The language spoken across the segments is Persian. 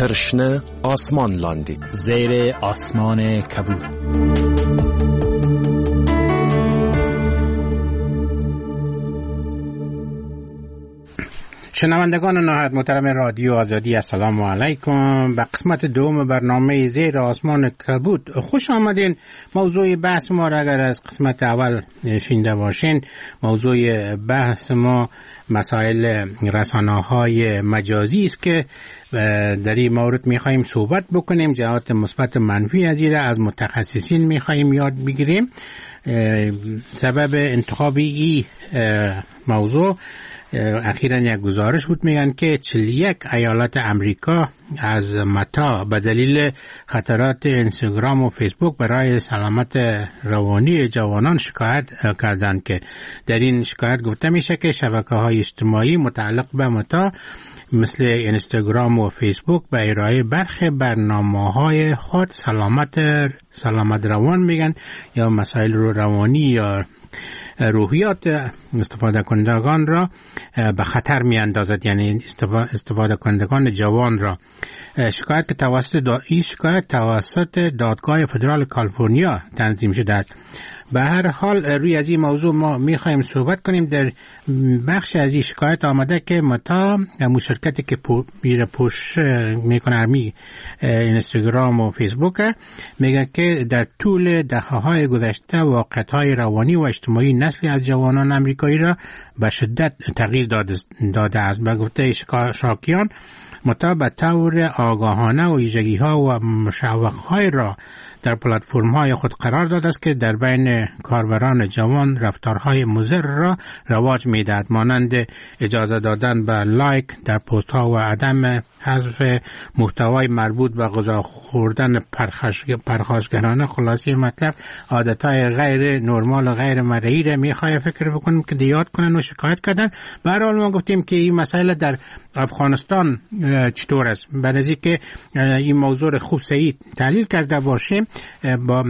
ترشنه آسمان لاندی زیر آسمان کبود. شنوندگان نهایت محترم رادیو آزادی، السلام علیکم. به قسمت دوم برنامه زیر آسمان کبود خوش آمدین. موضوع بحث ما را اگر از قسمت اول شنیده باشین، موضوع بحث ما مسائل رسانه‌های مجازی است که در این مورد می‌خوایم صحبت بکنیم. جهات مثبت و منفی از این از متخصصین می‌خوایم یاد بگیریم. سبب انتخاب این موضوع اخیراً یک گزارش بود، میگن که 41 ایالت امریکا از متا به دلیل خطرات اینستاگرام و فیسبوک برای سلامت روانی جوانان شکایت کردند که در این شکایت گفته میشه که شبکه‌های اجتماعی متعلق به متا مثل اینستاگرام و فیسبوک به ارائه برخی برنامه‌های خود سلامت روان میگن یا مسائل روانی یا روحیات استفاده کنندگان را به خطر می اندازد، یعنی استفاده کنندگان جوان را. شکایت توسط دادگاه فدرال کالیفرنیا تنظیم شده. به هر حال روی از این موضوع ما میخوایم صحبت کنیم. در بخش از این شکایت آمده که متا، همون شرکتی که میره پوش میکنه اینستاگرام و فیسبوک، میگن که در طول دهه‌های گذشته واقعیت‌های روانی و اجتماعی نسلی از جوانان امریکایی را به شدت تغییر داده است. به گفته شاکیان، متا به طور آگاهانه و ویژگی‌ها و مشوق‌های را در پلتفرم‌های خود قرار داده است که در بین کاربران جوان رفتارهای مضر را رواج می‌دهد، مانند اجازه دادن به لایک در پست‌ها و عدم حذف محتوای مربوط به غذا خوردن پرخاشگرانه. خلاصه مطلب عادت‌های غیر نرمال و غیر مرئی را می‌خواد فکر بکنیم که دیاد کنن و شکایت کردن. به هر حال ما گفتیم که این مسئله در افغانستان چطور است. برای که این موضوع خوب صحیح تحلیل کرده باشیم، با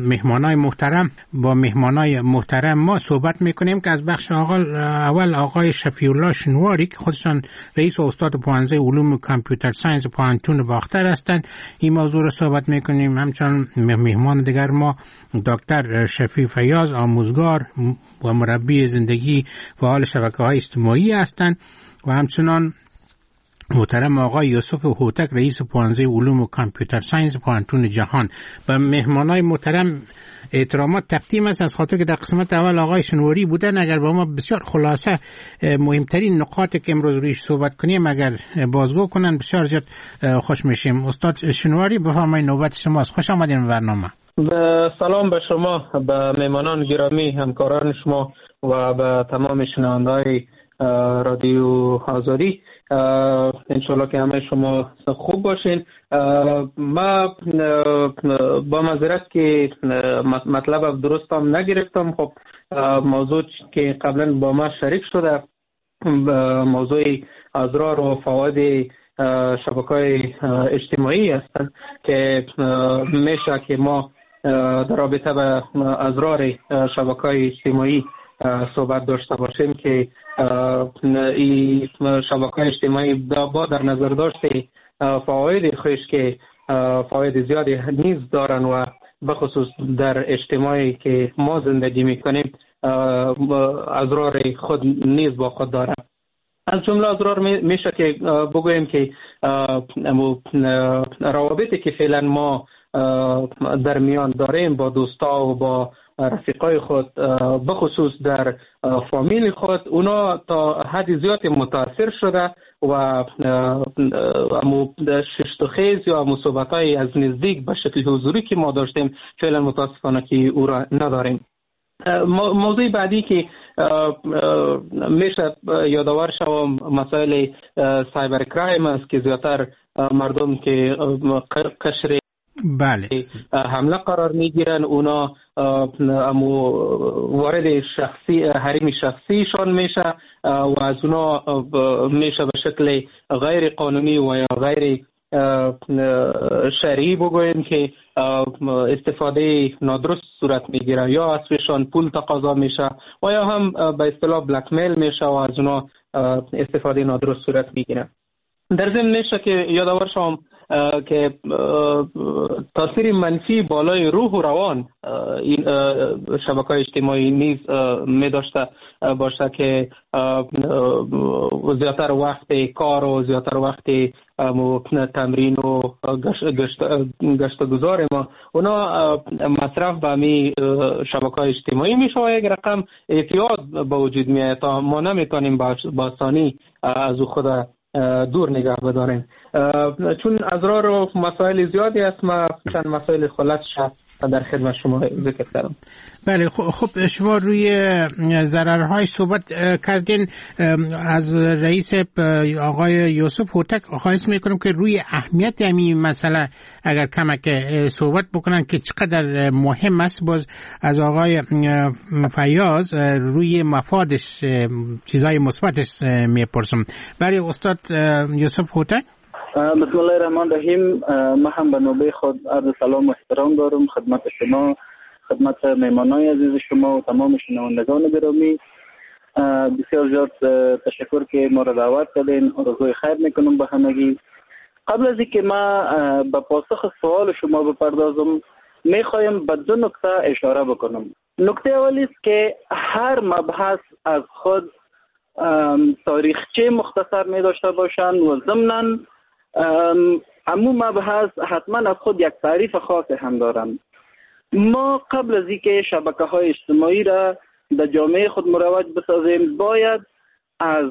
مهمانای محترم ما صحبت میکنیم که از بخش اول آقای شفیعالله شنواری که خودشان رئیس و استاد پوهنځی علوم کامپیوتر ساینس پوهنتون باختر هستند، این موضوع رو صحبت میکنیم. همچنان مهمان دیگر ما دکتر شفیع فیاض، آموزگار و مربی زندگی فعال شبکه‌های اجتماعی هستند، و همچنان محترم آقای یوسف هوتک، رئیس پوهنځی علوم و کامپیوتر ساینس پوهنتون جهان. و مهمانای محترم احترامات تقدیم است از خاطر که در قسمت اول آقای شنواری بودن. اگر با ما بسیار خلاصه مهمترین نقاطی که امروز رویش صحبت کنیم اگر بازگو کنن بسیار زیاد خوش میشیم. استاد شنواری بفرمایید، نوبت شماست. خوش آمدین به برنامه. سلام به شما، به مهمانان گرامی، همکاران شما و به تمام شنونده‌های رادیو آزادی. انشالله که همه شما خوب باشین. ما با معذرت که مطلب درستم نگرفتم. خب موضوع که قبلا با ما شریک شده، موضوع اضرار و فواید شبکه‌های اجتماعی هستند که میشه که ما در رابطه با اضرار شبکه‌های اجتماعی صحبت داشته باشیم که این شبکه‌های اجتماعی با در نظر داشته فواید خوش که فواید زیادی نیز دارن و بخصوص در اجتماعی که ما زندگی میکنیم اضرار خود نیز با خود دارن. از جمله اضرار میشه که بگوییم که روابطی که فعلا ما در میان داریم با دوستا و با رفیقای خود، بخصوص در فامیل خود، اونا تا حد زیادی متاثر شده و ششتوخیز یا مصوبت‌های از نزدیک به شکل حضوری که ما داشتیم فعلا متاسفانه که او را نداریم. موضوع بعدی که میشه یادآور شوم مسائل سایبر کرایم است که زیادتر مردم که قشر بله حمله قرار میگیرن، اونا وارد حریم شخصیشان میشه و از اونا میشه به شکل غیر قانونی و یا غیر شرعی بگوییم که استفاده نادرست صورت میگیره، یا ازشان پول تقاضا میشه و یا هم به اصطلاح بلک میل میشه و از اونا استفاده نادرست صورت میگیره. در ضمن میشه که یادآور شوم که تاثیر منفی بالای روح و روان این شبکه‌های اجتماعی نیز می داشته باشه که زیادتر وقت کار و زیادتر وقت تمرین و گشت گذار ما اونا مصرف به می شبکه‌های اجتماعی می شود. یک رقم اعتیاد به وجود میاد تا ما نمیتونیم با آسانی از خود دور نگاه بداریم. چون اسرار و مسائل زیادی است، ما چند مسائل خلاصش در خدمت شما ذکر کردم. بله، خب شما روی ضررهای صحبت کردین. از رئیس آقای یوسف هوتک خواهش میکنم که روی اهمیت همین مسئله اگر کمک صحبت بکنن که چقدر مهم است. باز از آقای فیاض روی مفادش چیزای مثبتش میپرسم. برای استاد یوسف هوتک. بسم الله الرحمن الرحیم. من هم به نوبه خود عرض سلام و احترام دارم خدمت شما، خدمت مهمانای عزیز شما و تمام شنوندگان گرامی. بسیار زیاد تشکر که ما را دعوت کردین. آرزوی خیر میکنم به همگی. قبل از اینکه ما به پاسخ سوال شما بپردازم، میخوایم به دو نکته اشاره بکنم. نکته اولی است که هر مبحث از خود تاریخچه مختصر می داشته باشند و ضمناً امو مبحث حتما از خود یک تعریف خاص هم دارند. ما قبل از اینکه شبکه‌های اجتماعی را در جامعه خود مروج بسازیم باید از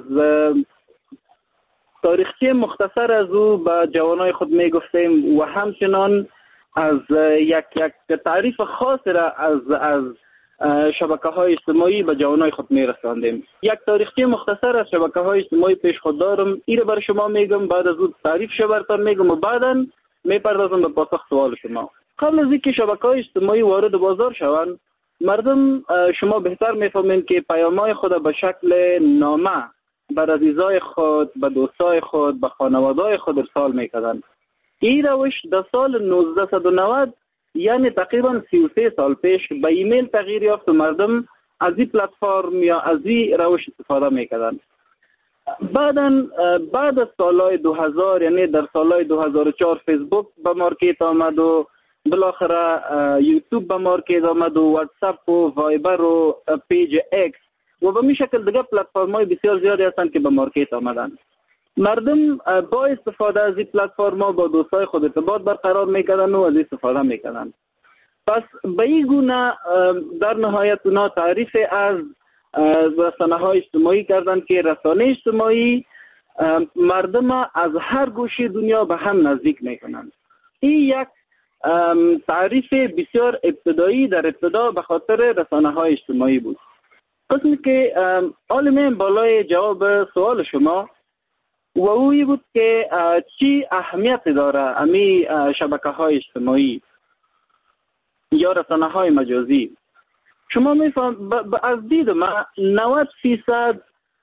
تاریخچه مختصر از او به جوانای خود می گفتیم و همچنان از یک تعریف خاص را از شبکه‌های اجتماعی به جوانای خود می‌رساندیم. یک تاریخچه مختصر از شبکه‌های اجتماعی پیش خود دارم. این را برای شما میگم، بعد از اون تعریفش براتون میگم و بعداً میپردازم به پاسخ سوال شما. قبل از اینکه شبکه‌های اجتماعی وارد بازار شوند، مردم شما بهتر میفهمین که پیام‌های خود به شکل نامه بر عزیزای خود، به دوستای خود، به خانواده‌های خود ارسال می‌کردند. این روش در سال 1990 یعنی تقریبا 33 سال پیش به ایمیل تغییر یافت و مردم از این پلتفرم یا از این روش استفاده میکردن. بعد از سالهای 2000 یعنی در سالهای 2004 فیسبوک به مارکت آمد و بالاخره یوتیوب به مارکت آمد و واتساپ و وایبر و پیج اکس و به می شکل دیگه پلتفرم‌های بسیار زیادی هستند که به مارکت آمدن. مردم با استفاده از این پلتفرم‌ها با دوستای خود ارتباط برقرار میکردن و از استفاده میکردن. پس به این گونه در نهایت اونا تعریف از رسانه‌های اجتماعی کردن که رسانه اجتماعی مردم از هر گوشه دنیا به هم نزدیک میکنن. این یک تعریف بسیار ابتدایی در ابتدا به خاطر رسانه‌های اجتماعی بود. قسمی که عالمین بالای جواب سوال شما و اوی بود که چی اهمیت داره امی شبکه‌های اجتماعی یا رسانه‌های مجازی. شما میفهم از دید من 90%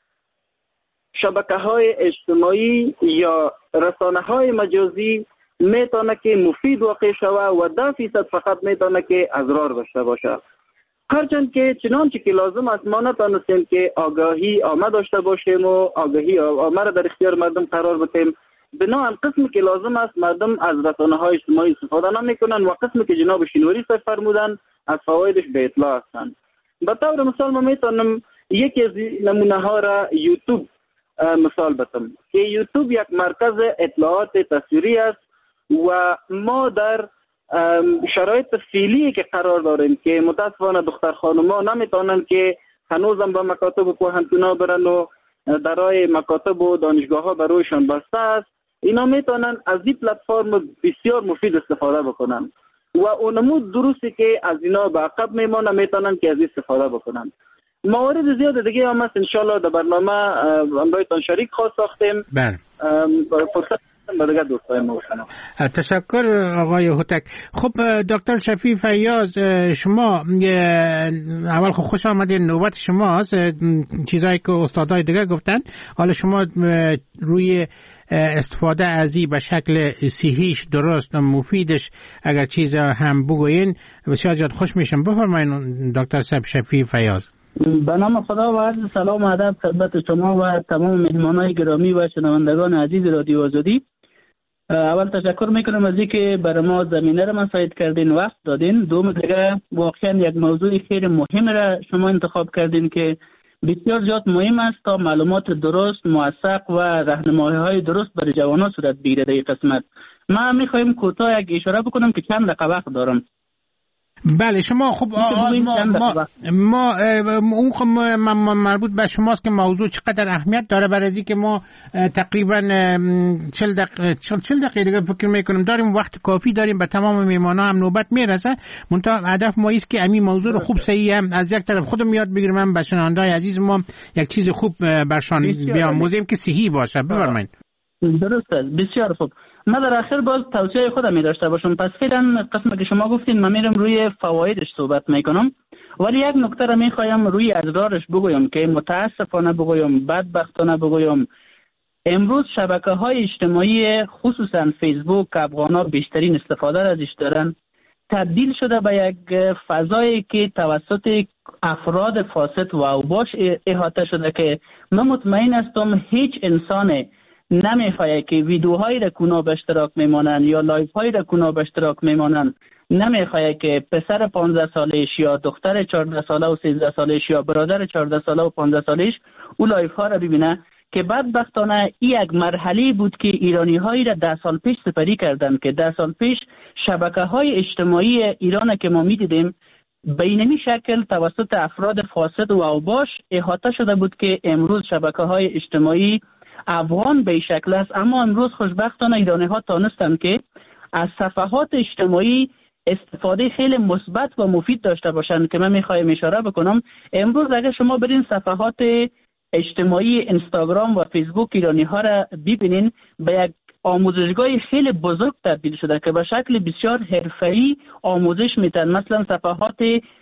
شبکه‌های اجتماعی یا رسانه‌های مجازی میتونه که مفید واقع شوه و 10% فقط میتونه که اضرار داشته باشه. هرچند که چنانچه که لازم است ما نتونستیم که آگاهی عامه داشته باشیم و آگاهی عامه را در اختیار مردم قرار بدیم. بنابراین قسمی که لازم است مردم از رسانه‌های اجتماعی استفاده نمی‌کنند و قسمی که جناب شینواری صاحب فرمودن از فوایدش به اطلاع هستند. به طور مثال ما میتونم یکی از نمونه‌ها را یوتیوب مثال بزنم که یوتیوب یک مرکز اطلاعات تصویری است و ما در شرایط فعلی که قرار داریم که متاسفانه دختر خانوما نمیتونن که هنوزم به مکاتب و پوهنتونا برن و درای مکاتب و دانشگاه ها برویشان بسته است. اینا میتونن از این پلتفرم بسیار مفید استفاده بکنن و اونمود درستی که از اینا به عقب میمانه میتونن که از استفاده بکنن. موارد زیاد دیگه هم هست انشالله در برنامه امرایتان شریک خواست ساختیم. فرصت دیگه دوستای ما شما. تشکر آقای هوتک. خب دکتر شفیع فیاض، شما اول خوش آمدین، نوبت شماست. چیزایی که استادای دیگه گفتن حالا شما روی استفاده از این به شکل صحیح درست مفیدش اگر چیز هم بگوین بسیار زیاد خوش میشم. بفرمایید دکتر شفیع فیاض. به نام خدا و عرض سلام و ادب خدمت شما و تمام مهمانان گرامی و شنوندگان عزیز رادیو آزادی. اول تشکر میکنم از اینکه برای ما زمینه را مساعد کردین، وقت دادین. دوم دیگه واقعا یک موضوع خیلی مهم را شما انتخاب کردین که بسیار زیاد مهم است تا معلومات درست، موثق و راهنمایی‌های درست برای جوانان صورت بگیره. در این قسمت ما میخوایم کوتاه یک اشاره بکنم که چند دقیقه وقت دارم. بله شما خب ما اون خب مربوط به شماست که موضوع چقدر اهمیت داره برای اینکه ما تقریبا 40 دقیقه دیگه فکر میکنم داریم، وقت کافی داریم، به تمام میمانا هم نوبت میرسه. منتها هدف ما است که همین موضوع رو خوب صحیح هم از یک طرف خودم یاد بگیرم، من به شنونده‌های عزیز ما یک چیز خوب برشان بیاموزیم که صحیح باشه. بفرمایید. درست است، بسیار خوب. من در آخر باز توصیه خودم می داشته باشم. پس فعلا قسمی که شما گفتین من میرم روی فوایدش صحبت میکنم، ولی یک نکته را میخوایم روی اضرارش بگویم که متاسفانه بگویم، بدبختانه بگویم، امروز شبکه‌های اجتماعی خصوصا فیسبوک که افغان‌ها بیشترین استفاده را ازش دارن تبدیل شده به یک فضایی که توسط افراد فاسد و اوباش احاطه شده که من مطمئن هستم هیچ انسان نمیخواد که ویدیوهایی را کنار به اشتراک میمانند یا لایف هایی را کنار به اشتراک میمانند، نمیخواد که پسر 15 سالش یا دختر 14 ساله و 13 سالش یا برادر 14 ساله و 15 سالش اون لایف ها را ببینه که بدبختانه این یک مرحله بود که ایرانی هایی را 10 سال پیش سپری کردند که 10 سال پیش شبکه های اجتماعی ایران که ما میدیدیم به اینمی شکل توسط افراد فاسد و اوباش احاطه شده بود که امروز شبکه های اجتماعی افغان به شکل است. اما امروز خوشبختانه ایرانی ها تانستند که از صفحات اجتماعی استفاده خیلی مثبت و مفید داشته باشند که من میخوایم اشاره بکنم. امروز اگر شما برین صفحات اجتماعی اینستاگرام و فیسبوک ایرانی ها را ببینین به یک آموزشگاه خیلی بزرگ تبدیل شده که به شکل بسیار حرفه‌ای آموزش میتن. مثلا صفحات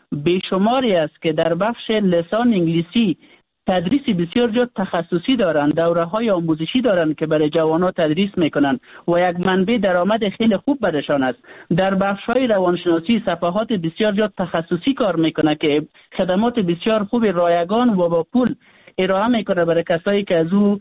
بیشماری است که در بخش لسان انگلیسی تدریس بسیار زیاد تخصصی دارند، دوره‌های آموزشی دارند که برای جوانان تدریس میکنند و یک منبع درآمد خیلی خوب برشان است. در بخش‌های روانشناسی صفحات بسیار زیاد تخصصی کار میکنه که خدمات بسیار خوب رایگان و با پول ارائه میکنه برای کسایی که از او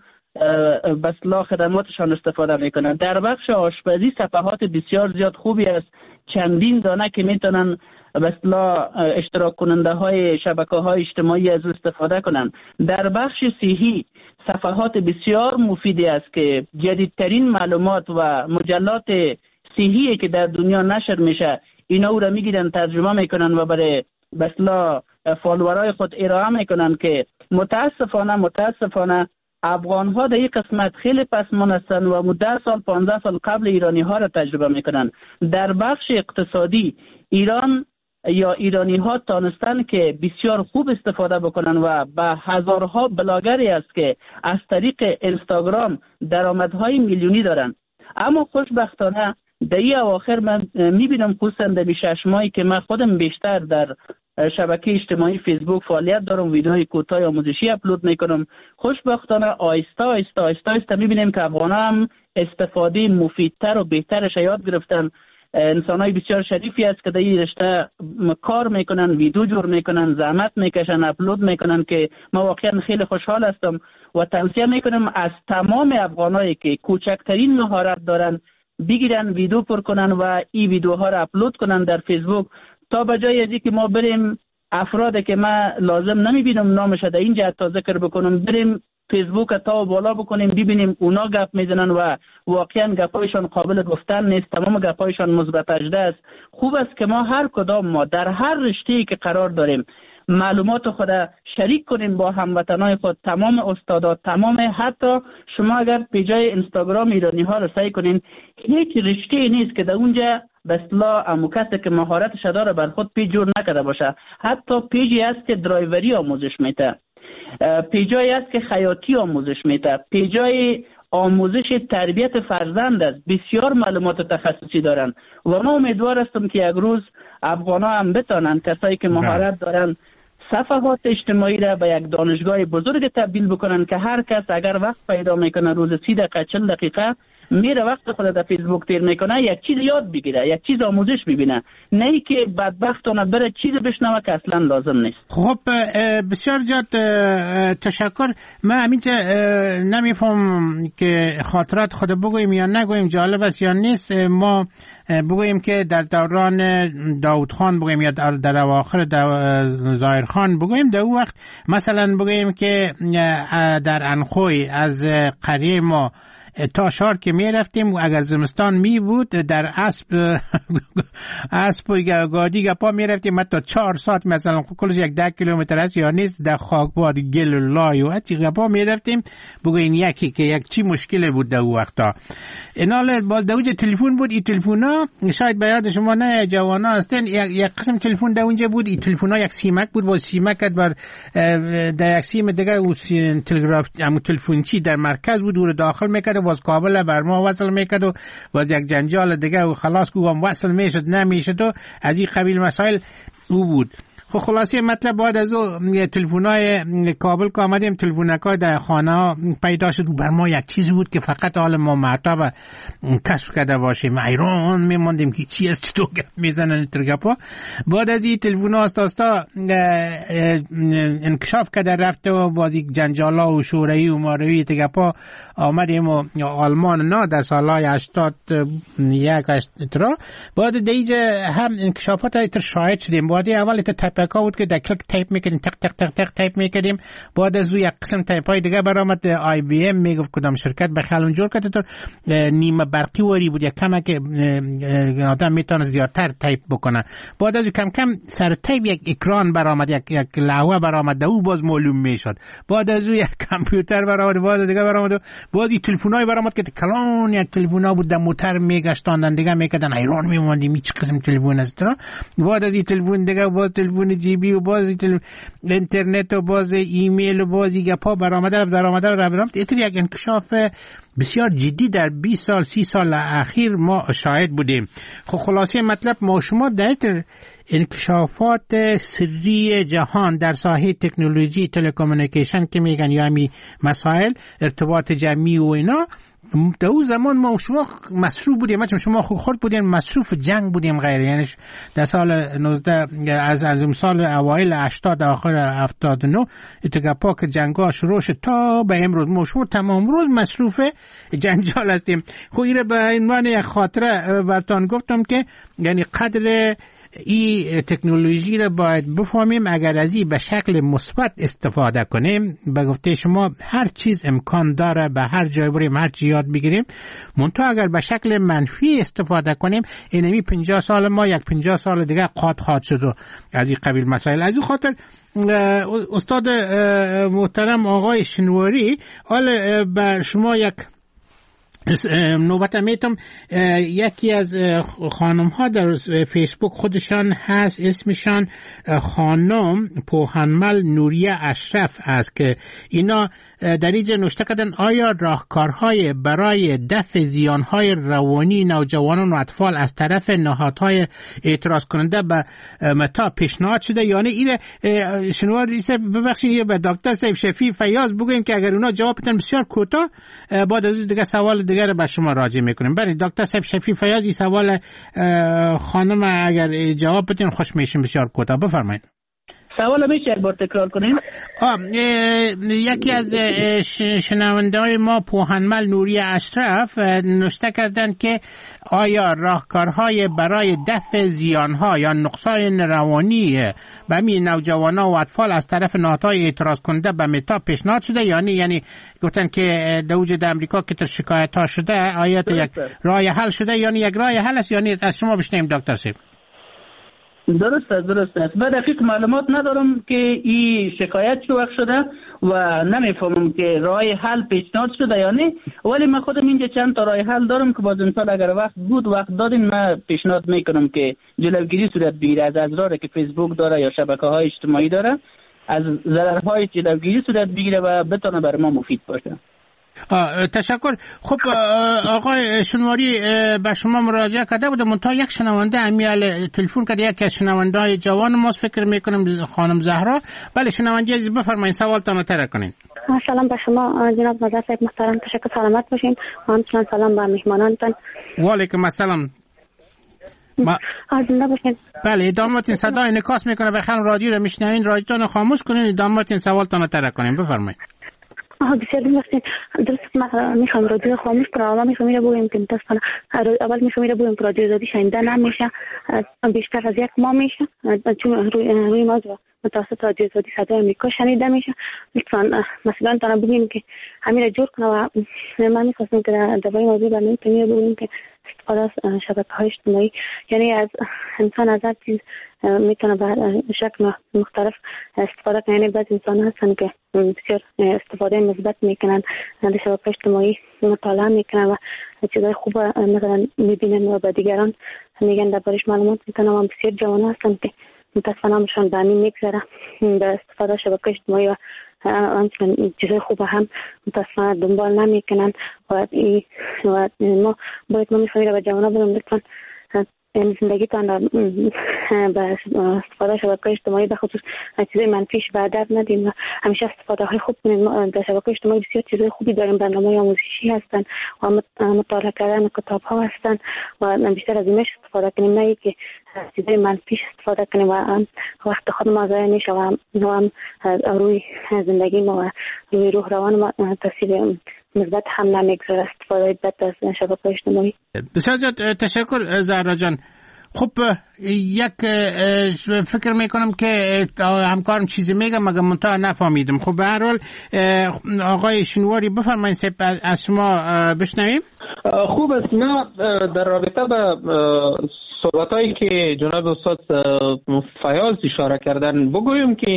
بسلا خدماتشان استفاده میکنند. در بخش آشپزی صفحات بسیار زیاد خوبی است، چندین دانه که میتونن بسلا اشتراک کننده های شبکه های اجتماعی از استفاده کنند. در بخش صحی صفحات بسیار مفیدی است که جدیدترین معلومات و مجلات صحی که در دنیا نشر میشه اینا او را میگیرن ترجمه میکنن و برای بسلا فالوورای خود ارائه میکنن که متاسفانه افغان ها در این قسمت خیلی پسمان هستند و 10 سال 15 سال قبل ایرانی ها را تجربه میکنن. در بخش اقتصادی ایران یا ایرانی ها تانستن که بسیار خوب استفاده بکنن و به هزارها بلاگری است که از طریق اینستاگرام درآمدهای میلیونی دارن. اما خوشبختانه در این اواخر من میبینم خصوصا در 6 ماهی که من خودم بیشتر در شبکه اجتماعی فیسبوک فعالیت دارم، ویدیوهای کوتاه آموزشی اپلود میکنم، خوشبختانه آیسته میبینیم که افغان‌ها هم استفاده مفیدتر و بهترش یاد گرفتن. انسان‌های بسیار شریفی است که در این رشته کار میکنن، ویدیو جور میکنن، زحمت میکشن، اپلود میکنن که ما واقعا خیلی خوشحال هستم و توصیه میکنم از تمام افغانایی که کوچکترین مهارت دارن بگیرن ویدیو پر کنن و این ویدیوها را اپلود کنن در فیسبوک، تا به جای از اینکه ما بریم افراد که ما لازم نمیبینم نامش در اینجا تا ذکر بکنم بریم فیسبوک تا بالا بکنیم ببینیم اونا گپ میزنن و واقعا گپایشان قابل گفتن نیست، تمام گپایشان مثبت اجده است. خوب است که ما هر کدام ما در هر رشته‌ای که قرار داریم معلومات خود شریک کنیم با هموطنان خود، تمام استادا، تمام، حتی شما اگر پیجای اینستاگرام ایرانی ها رو سعی کنین هیچ رشته‌ای نیست که در اونجا به اصطلاح امو کسی که مهارتش داره بر خود پیج جور نکرده باشه. حتی پیجی است که درایوری آموزش میده، پیجایی است که خیاطی آموزش میده، پیجای آموزش تربیت فرزند است. بسیار معلومات تخصصی دارن و ما امیدوار هستم که یک روز افغان‌ها هم بتانن، کسایی که مهارت دارن، صفحات اجتماعی را به یک دانشگاه بزرگ تبدیل بکنن که هر کس اگر وقت پیدا میکنه روز 30 دقیقه 40 دقیقه میره وقت خود در فیسبوک تیر میکنه، یک چیز یاد بگیره، یک چیز آموزش ببینه، نه ای که بدبختانه بره چیز بشنوه که اصلا لازم نیست. خب بسیار زیاد تشکر. من همینجا نمیفهم که خاطرات خود بگویم یا نگویم، جالب است یا نیست. ما بگویم که در دوران داود خان بگویم یا در اواخر ظاهر خان بگویم، در اون وقت مثلا بگویم که در انخوی از قریه ما تا شهر که می رفتیم، اگر زمستان می بود در اسب و گادی گپا می رفتیم، حتی 4 ساعت مثلا کلش 10 کیلومتر است یا نیست، در خاکباد گل و لای و حتی گپا می رفتیم. بگوین یکی که یک چی مشکل بود در اون وقتا. اینال باز در اونجا تلفن بود. این تلفونا شاید به یاد شما نه جوانا هستن، یک قسم تلفن در اونجا بود. این تلفونا یک سیمک بود، با سیمک بر در یک سیم دیگه او تلگراف همون تلفنچی در مرکز بود، او رو داخل میکرد، باز کابل بر ما وصل میکرد و باز یک جنجال دیگه و خلاص کوام وصل میشد نمیشد و از این قبیل مسائل او بود. خب خلاصه مطلب بعد از او تلفن‌های کابل که آمدیم، تلفن‌های در خانه پیدا شد. بر ما یک چیزی بود که فقط حال ما معتبر کشف کرده باشیم، ایران میماندیم که چی است چطور گپ میزنن ترگپا. بعد از این تلفن‌ها استا انکشاف کرده رفته و باز یک جنجالا و شوروی و ماروی ترگپا آمدیم و آلمان نه در سالهای 81 ترا. بعد دیگه هم انکشافات تر شاهد شدیم. بعد اول تایپکا بود که در کلک تایپ میکردیم، تق تق تق تق تایپ میکردیم. بعد از یک قسم تایپای دیگه برآمد، آی بی ام میگفت کدام شرکت بخل اونجور کرده تو نیمه برقی وری بود، یک کمه که آدم میتونه زیادتر تایپ بکنه. بعد از کم کم سر تایپ یک اکران برآمد، یک لوحه برآمد، او باز معلوم میشد. بعد از یک کامپیوتر برآمد، بعد دیگه برآمد، بعد این تلفن‌های برآمد که کلان یک تلفن‌ها بود، در موتر میگشتاندن دیگه میکردن، ایران میموندیم چه قسم تلفن است. بعد از این تلفن دیگه باز تلفن جیبی و باز اینترنت و باز ایمیل و باز گپا برآمده رفت. این یک انکشاف بسیار جدی در 20 سال 30 سال اخیر ما شاهد بودیم. خب خلاصه مطلب ما شما در انکشافات سری جهان در ساحه تکنولوژی تلکومونیکیشن که میگن یا می مسائل ارتباط جمعی و اینا، در اون زمان ما شما مصروف بودیم، چون شما خود بودیم مصروف جنگ بودیم غیر، یعنی در سال 19 از سال اوایل 80 آخر 79 اتگاپا که جنگا شروع شد تا به امروز ما شما تمام روز مصروف جنجال هستیم. خب این به عنوان یک خاطره براتون گفتم که یعنی قدر این تکنولوژی رو باید بفهمیم. اگر از این به شکل مثبت استفاده کنیم، به گفته شما هر چیز امکان داره، به هر جای بریم هر چی یاد بگیریم. منتها اگر به شکل منفی استفاده کنیم، اینمی 50 سال ما یک 50 سال دیگه قاط خواهد شد و از این قبیل مسائل. از این خاطر استاد محترم آقای شنواری، حالا بر شما یک نوبت میتم، یکی از خانم ها در فیسبوک خودشان هست، اسمشان خانم پوهنمل نوریه اشرف است که اینا در اینجا نوشته کردن آیا راهکارهای برای دفع زیانهای روانی نوجوانان و اطفال از طرف نهادهای اعتراض کننده به متا پیشنهاد شده؟ یعنی این شنوار ببخشید به دکتر صاحب شفیع فیاض بگویم که اگر اونا جواب بدن بسیار کوتاه، بعد از دیگه سوال دیگر رو به شما راجع میکنیم. برای دکتر صاحب شفیع فیاض این سوال خانم اگر جواب بدین خوش میشیم، بسیار کوتاه بفرمایید. سوال میشه یک بار تکرار کنیم؟ یکی از شنونده‌های ما پوهنمل نوری اشرف نوشته کردن که آیا راهکارهای برای دفع زیانها یا نقصان روانی به همین نوجوانان و اطفال از طرف نهادهای اعتراض کننده به متا پیشنهاد شده؟ یعنی گفتن که در وجود امریکا که تر شکایت ها شده، آیا یک راه حل شده؟ یعنی یک راه حل است؟ یعنی از شما بشنویم دکتر صاحب. درست است. به دقیق معلومات ندارم که این شکایت چه وقت شده و نمیفهمم که راه حل پیشنهاد شده یا نه، ولی من خودم اینجا چند تا راه حل دارم که باز انشاءالله اگر وقت دادین من پیشنهاد میکنم که جلوگیری صورت بگیره از اضراری که فیسبوک داره یا شبکه‌های اجتماعی داره، از ضررهای جلوگیری صورت بگیره و بتونه برای ما مفید باشه. تشکر. خب آقای شنواری به شما مراجعه کرده بودم، منتها یک شنونده امیال تلفن کرده، یکی از شنونده‌های جوان ما فکر میکنم خانم زهرا. بله شنونده عزیز بفرمایید سوالتان رو طرح کنین. سلام به شما جناب نظر صاحب محترم، تشکر، سلامت باشین و همچنان سلام به مهمانانتان. و علیکم السلام. زنده باشین. بله ادامتین صدا انعکاس میکنه به خیلی رادیو رو میشنوین، رادیوتون رو خاموش کنین، ادامتین سوالتون رو طرح کنین، بفرمایید. بسیار دوستین درست ما میخوام رادیو خاموش کنم، اما میخوام بگویم که متاسفانه اول میخوام بگویم که رادیو آزادی شنیده نمیشه، بیشتر از یک ماه میشه چون روی موضوع متوسط رادیو آزادی صدای امریکا شنیده میشه. مثلا تا بگیم که همین جور کنه و من میخواستم که در موضوع برنامه بگویم که استفاده از شبکه‌های اجتماعی، یعنی از انسان از هر چیز میتونه به شکل مختلف استفاده کنه. یعنی بعضی انسان هستن که بسیار استفاده مثبت میکنن از شبکه‌های اجتماعی، مطالعه میکنن و چیزای خوب مثلا میبینن و به دیگران میگن دربارش معلومات میکنن و بسیار جوان هستن که متاسفانه همشان به همین میگذره به استفاده از شبکه اجتماعی و همچنین چیزای خوب هم متاسفانه دنبال نمیکنن و ما باید ما میخواییم به جوانان بگم لطفاً زندگیتان را به استفاده شبکه اجتماعی به خصوص چیزای منفیش به هدر ندیم و همیشه استفاده های خوب کنیم. در شبکه اجتماعی بسیار چیزای خوبی داریم، برنامه آموزشی هستن و مطالعه کردن کتاب ها هستن و بیشتر از اینش استفاده کنیم، نه که چیزای منفیش استفاده کنیم و وقت خود ما ضایع میشه و هم روی زندگی ما و روی روح روان ما تاثیر مثبت هم نمیگذاره استفاده بد از شبکه اجتماعی. بسیار زیاد تشکر زهرا جان. خب یک فکر میکنم که همکارم چیزی میگم مگه منتها نفهمیدم. خب به هر حال آقای شنواری بفرمایید از شما بشنویم. خوب است. نه در رابطه به صحبتایی که جناب استاد فیاض اشاره کردن بگویم که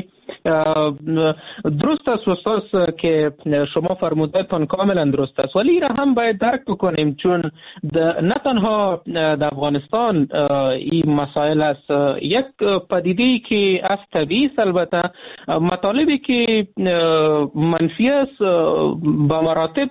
درست است استاد که شما فرمودهتان کاملا درست است، ولی را هم باید درک بکنیم چون نه تنها در افغانستان این مسائل است، یک پدیده‌ای که از طبیعی البته مطالبی که منفی است به مراتب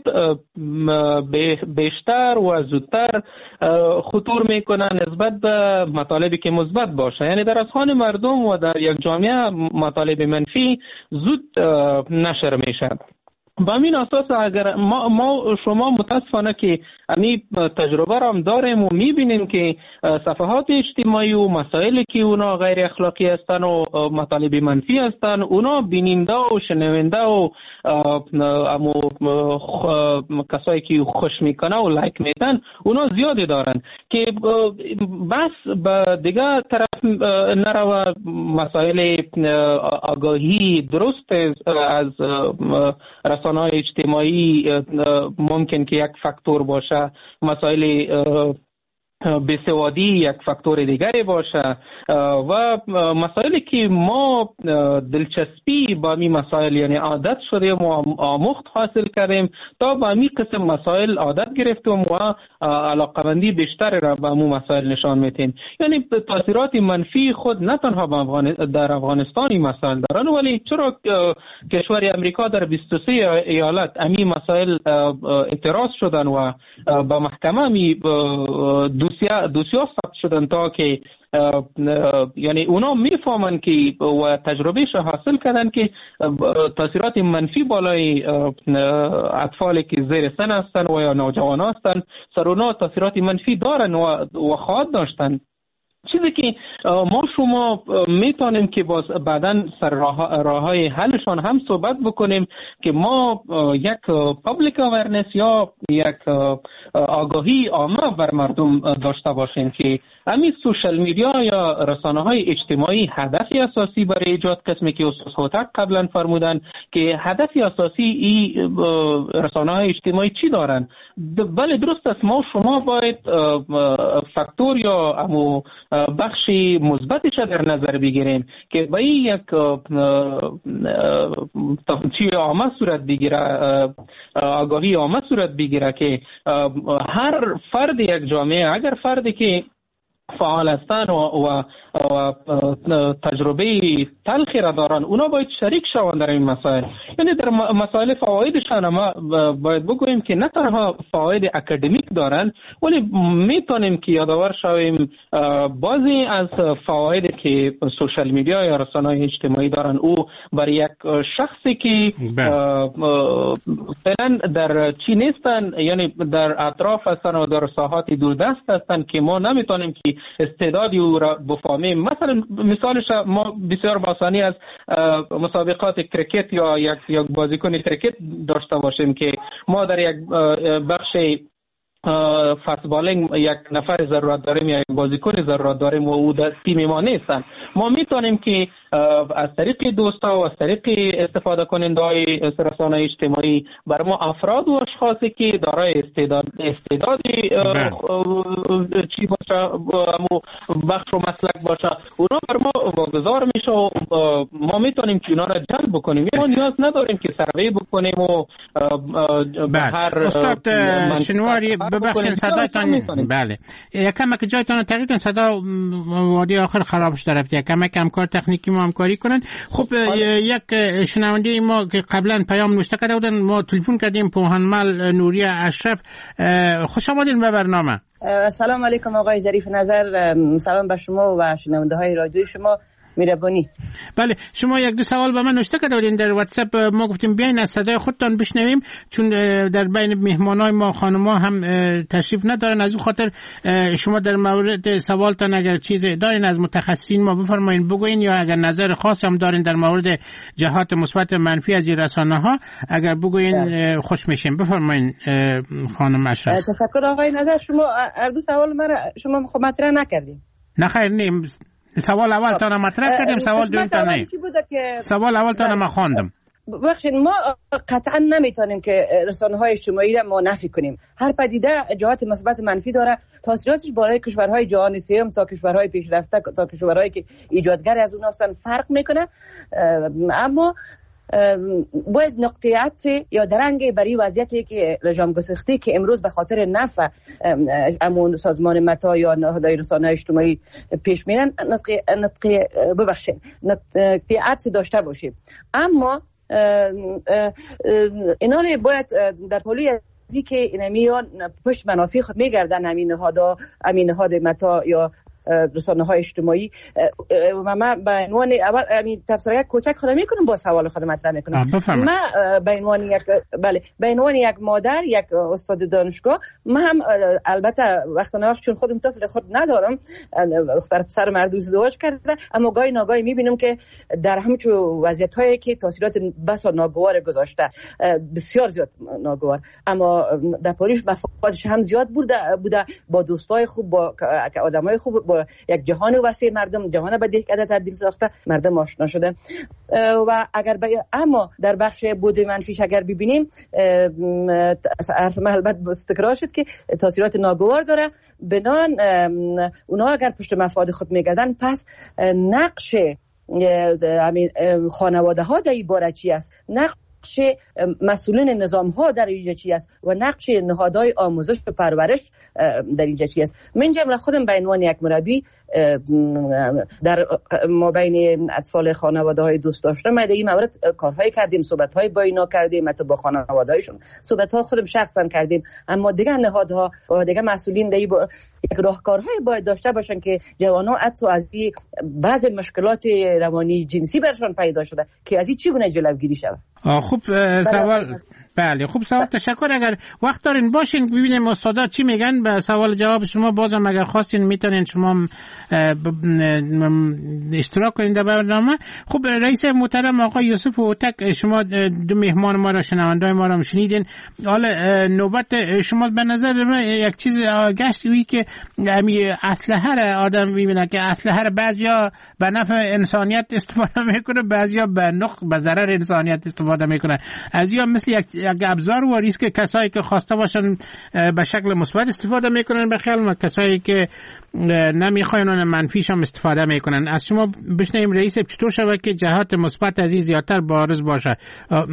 بیشتر و زودتر خطور میکنه نسبت به مطالبی که مثبت باشه. یعنی در اذهان مردم و در یک جامعه مطالب منفی زود نشر میشه. با این اساس اگر ما شما متاسفانه که امی تجربه را هم داریم و میبینیم که صفحات اجتماعی و مسائلی که اونا غیر اخلاقی هستن و مطالب منفی هستن، اونا بیننده و شنونده و کسایی که خوش میکنه و لایک میتن اونا زیادی دارن که بس به دیگه طرف نرو مسائل آگاهی درست از رسانه‌های اجتماعی ممکن که یک فاکتور باشه، مسائل بیسوادی یک فاکتور دیگری باشه و مسائلی که ما دلچسپی با این مسائل یعنی عادت شدیم و آموخت حاصل کردیم تا با این قسم مسائل عادت گرفتیم و علاقه‌مندی بیشتر را به این مسائل نشان میتیم. یعنی تاثیرات منفی خود نه تنها در افغانستان این مسائل دارن، ولی چرا کشور امریکا در 23 ایالت همین مسائل اعتراض شدن و به محکمه دوسیه ثبت شدن تا که یعنی اونا میفهمن که و تجربهش حاصل کردن که تاثیرات منفی بالای اطفالی که زیر سن هستن و یا نوجوان هستن سر اونا تاثیرات منفی دارن و خواهد داشتن. چیزی که ما شما میتونیم که باز بعداً سر راههای حلشان هم صحبت بکنیم که ما یک پابلیک اورنس یا یک آگاهی عامه بر مردم داشته باشیم که همین سوشال میدیا یا رسانه‌های اجتماعی هدفی اساسی برای ایجاد قسمی که استاد هوتک قبلا فرمودن که هدفی اساسی این رسانه‌های اجتماعی چی دارن. بله درست است، ما شما باید فاکتور یا بخشی مثبتش در نظر بگیریم که با این یک تفکیک عامه صورت بگیره، آگاهی عامه صورت بگیره که هر فرد یک جامعه، اگر فردی که فعال هستند و تجربه تلخی را دارن، اونا باید شریک شوند در این مسائل. یعنی در مسائل فوایدشان ما باید بگوییم که نه تنها فواید اکادمیک دارن، ولی میتونیم که یادآور شویم بعضی از فوایدی که سوشال میدیا یا رسانه‌های اجتماعی دارن، او برای یک شخصی که فعلا در چی نیستن، یعنی در اطراف هستن و در ساحات دوردست هستن که ما نمیتونیم که استعدادی او را بفهمیم. مثلا مثالش ما بسیار باسانی از مسابقات کرکت یا یک بازیکن کرکت داشته باشیم که ما در یک بخش فست بالینگ یک نفر ضرورت داریم یا یک بازیکن ضرورت داریم و او در تیم ما نیستن. ما میتونیم که از طریق دوستا و از طریق استفاده کننده‌های رسانه‌های اجتماعی بر ما افراد و اشخاصی که دارای استعدادی چی باشه، بخش و مسلک باشه، اونا بر ما واگذار میشه و ما میتونیم که اونا را جلب بکنیم. ما نیاز نداریم که سروی بکنیم و هر استاد شنواری ببخشید صدایتان، بله یکم که جایتان تغییر کن، صدا وادی آخر خرابش طرف یکم کار تکنیکی ما همکاری کنن. خب یک شنونده ما که قبلا پیام نوشته کرده بودن، ما تلفن کردیم، پوهنمل نوریه اشرف. خوش آمدین به برنامه. سلام علیکم آقای ظریف نظر، سلام به شما و شنونده های رادیوی شما. میربانی. بله شما یک دو سوال به من نوشته کرده بودین در واتساپ، ما گفتیم بیاین از صدای خودتان بشنویم، چون در بین مهمانای ما خانم‌ها هم تشریف ندارن، از اون خاطر شما در مورد سوالتان اگر چیزی دارین از متخصصین ما بفرمایین بگوین، یا اگر نظر خاص هم دارین در مورد جهات مثبت منفی از این رسانه‌ها اگر بگوین خوش میشیم. بفرمایین خانم اشرف. تشکر آقای نظر. شما هر دو سوال شما مطرح نکردین. نه خیر، نیم سوال اول تا مطرح کردیم، سوال دوم تا نه. سوال اول تا ما خواندم. بخشید ما قطعا نمیتونیم که رسانه‌های اجتماعی را ما نفی کنیم. هر پدیده جهات مثبت منفی داره. تاثیراتش برای کشورهای جهان سوم تا کشورهای پیشرفته تا کشورهایی که ایجادگر از اونها هستن فرق میکنه، اما باید نقطه عطف یا درنگ برای وضعیتی که لجام گسیخته که امروز به خاطر نفع امون سازمان متا یا نهادهای رسانه اجتماعی پیش میرن نقطه عطف داشته باشیم. اما اینا باید در پولی ازی که اینمیان پشت منافع خود میگردن، همین نهاد متا یا رسانه های اجتماعی. و من به عنوان اول تفسیر یک کوچک خودم میکنم، با سوال خودم مطرح میکنم. من به عنوان یک مادر، یک استاد دانشگاه، من هم البته وقت چون خودم طفل خود ندارم، دختر پسر مردوز ازدواج کرده، اما گاهی ناگاهی میبینم که در همچون وضعیت هایی که تاثیرات بسا ناگوار گذاشته، بسیار زیاد ناگوار، اما در پولیش مفادش هم زیاد بوده با دوستای خوب، با آدمای خوب، با یک جهان وسیع مردم، جهان به دهکده تبدیل ساخته، مردم آشنا شدن. و اگر اما در بخش بود منفیش اگر ببینیم، حرف من البته تکرار شد که تاثیرات ناگوار داره. بنان اونا اگر پشت مفاد خود میگردن، پس نقش خانواده ها در این باره چی است؟ نقش مسئولین نظام ها در اینجا چی است و نقش نهادهای آموزش و پرورش در اینجا چی است؟ من جمله خودم به عنوان یک مربی در مابین اطفال خانواده های دوست داشتم، ما در این مورد کارهای کردیم، صحبت های با اینا کردیم، حتی با خانواده هایشون صحبت ها خودم شخصا کردیم. اما دیگه نهادها و دیگه مسئولین در یک راهکارهای باید داشته باشن که جوانان حتی از این بعض مشکلات روانی جنسی برشان پیدا شده که از این چگونه جلوگیری شود. خوب سوال. بله خوب سوال، تشکر. اگر وقت دارین باشین ببینیم استادا چی میگن به سوال جواب شما. بازم اگر خواستین میتونین شما اشتراک کنین در برنامه. خب رئیس محترم آقای یوسف هوتک، شما دو مهمان ما را، شنوندای ما را شنیدین. حالا نوبت شما. به نظر من یک چیز گشت وی که اسلحه را آدم میبینه که اسلحه را بعضیا به نفع انسانیت استفاده میکنه، بعضیا به ضرر انسانیت استفاده میکنه. از یا مثل یک ابزار و ریسک، کسایی که خواسته باشن به شکل مثبت استفاده میکنن به خیال، و کسایی که نمیخواین اون منفیش هم استفاده میکنن. از شما بشنویم رئیس چطور شود که جهات مثبت از این زیادتر بارز باشه.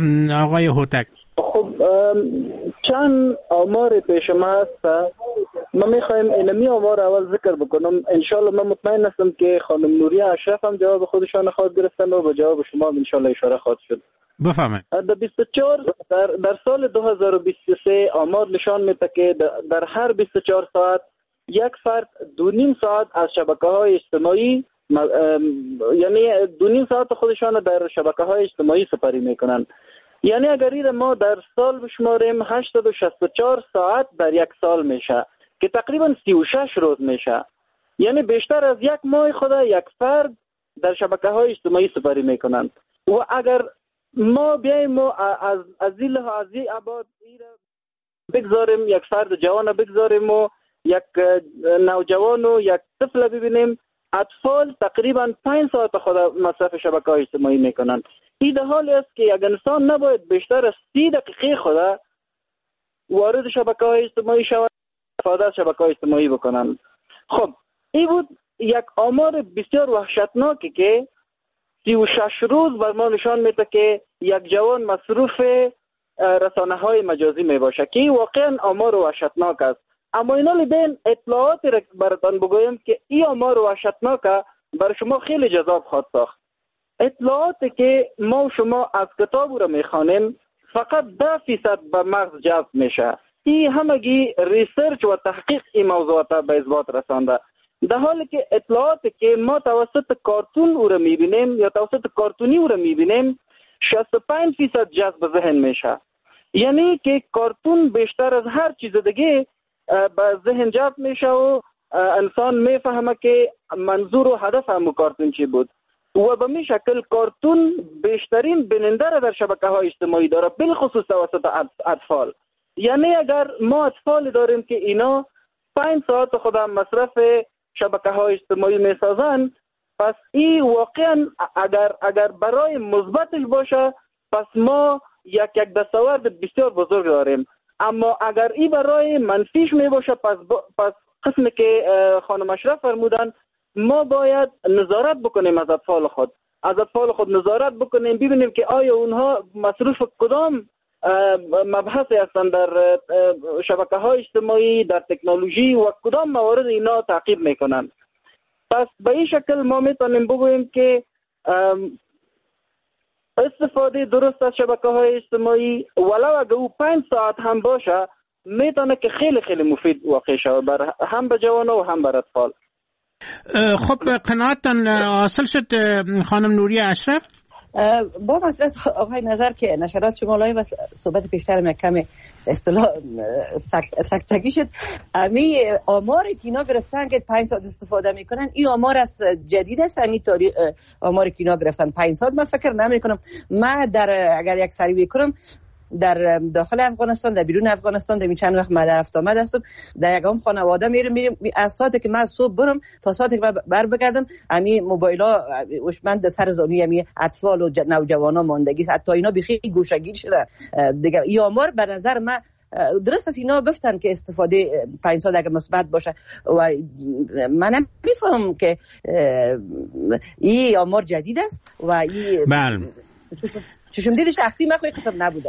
آقای هوتک. خب چند آمار پیش ما است ما میخوایم اینمی آمار اول ذکر بکنم. انشالله من مطمئن هستم که خانم نوریه اشرف هم جواب خودشان خواهد گرفتن و به جواب شما انشالله اشاره خواهد شد. بفهمید. در سال 2023 آمار نشان میده که در هر 24 ساعت یک فرد 2.5 ساعت از شبکه‌های اجتماعی یعنی 2.5 ساعت خودشان در شبکه‌های اجتماعی سپری میکنن. یعنی اگر این ما در سال بشماریم 864 ساعت در یک سال میشه که تقریبا 36 روز میشه. یعنی بیشتر از یک ماه خود یک فرد در شبکه‌های اجتماعی سپری میکنند. و اگر ما بیایم از این لحاظی ابعاد بگذاریم، یک فرد جوان بگذاریم و یک نوجوان و یک طفل ببینیم، اطفال تقریبا 5 ساعت خود مصرف شبکه‌های اجتماعی میکنند. این در حالی است که یک انسان نباید بیشتر از 30 دقیقه خود وارد شبکه‌های اجتماعی شود، استفاده از شبکه‌های اجتماعی بکنند. خب این بود یک آمار بسیار وحشتناکی که 36 روز بر ما نشان میده که یک جوان مصروف رسانه‌های مجازی میباشه که واقعا آمار وحشتناک است. اما اینا لبین اطلاعاتی را براتون بگویم که این آمار وحشتناک بر شما خیلی جذاب خواهد ساخت. اطلاعاتی که ما و شما از کتاب را میخوانیم فقط 10% به مغز جذب میشه. این همگی ریسرچ و تحقیق این موضوعات به اثبات رسانده. در حالی که اطلاعاتی که ما توسط کارتون او را میبینیم یا توسط کارتونی او را میبینیم 65% جذب ذهن میشه. یعنی که کارتون بیشتر از هر چیز دیگه به ذهن جذب میشه و انسان میفهمه که منظور و هدف هم کارتون چی بود. و به می شکل کارتون بیشترین بیننده را در شبکه‌های اجتماعی داره، بالخصوص توسط اطفال. یعنی اگر ما اطفال داریم که اینا 5 ساعت خود مصرف شبکه‌های اجتماعی میسازن، پس این واقعا اگر برای مثبتش باشه پس ما یک دستاورد بسیار بزرگ داریم. اما اگر این برای منفیش می باشه پس قسمی که خانم اشرف فرمودن ما باید نظارت بکنیم از اطفال خود نظارت بکنیم، ببینیم که آیا اونها مصروف کدام مبحثی هستند در شبکه‌های اجتماعی، در تکنولوژی و کدام موارد اینا تعقیب میکنن. پس به این شکل ما میتونیم بگوییم که استفاده درست از شبکه‌های اجتماعی ولو اگر او 5 ساعت هم باشه میتونه که خیلی خیلی مفید واقع شود هم به جوانان و هم بر اطفال. خب قناعتتان حاصل شد خانم نوریه اشرف؟ با مسئلت آقای نظر که نشرات شما لایو و صحبت پیشترم یک کم اصطلاح سکتگی شد. امی آماری که اینا گرفتن که 5 ساعت استفاده میکنن این آمار از جدید است. امی تاریخ آماری که اینا گرفتن 5 ساعت من فکر نمی کنم. من اگر یک سری بکنم در داخل افغانستان، در بیرون افغانستان، در چند وقت من رفت آمد هستم، در یکم خانواده میرم از ساعتی که من صبح برم تا ساعتی که بر بگردم امی موبایلا هوشمند سر زانوی امی اطفال و نوجوانا ماندگی حتی اینا بخی گوشگیر شده دیگه. این آمار به نظر من درست است. اینا گفتن که استفاده 5 ساعت اگه مثبت باشه و منم میفهمم که این آمار جدید است و این بله چشم دید شخصی من خیلی قسم نبوده.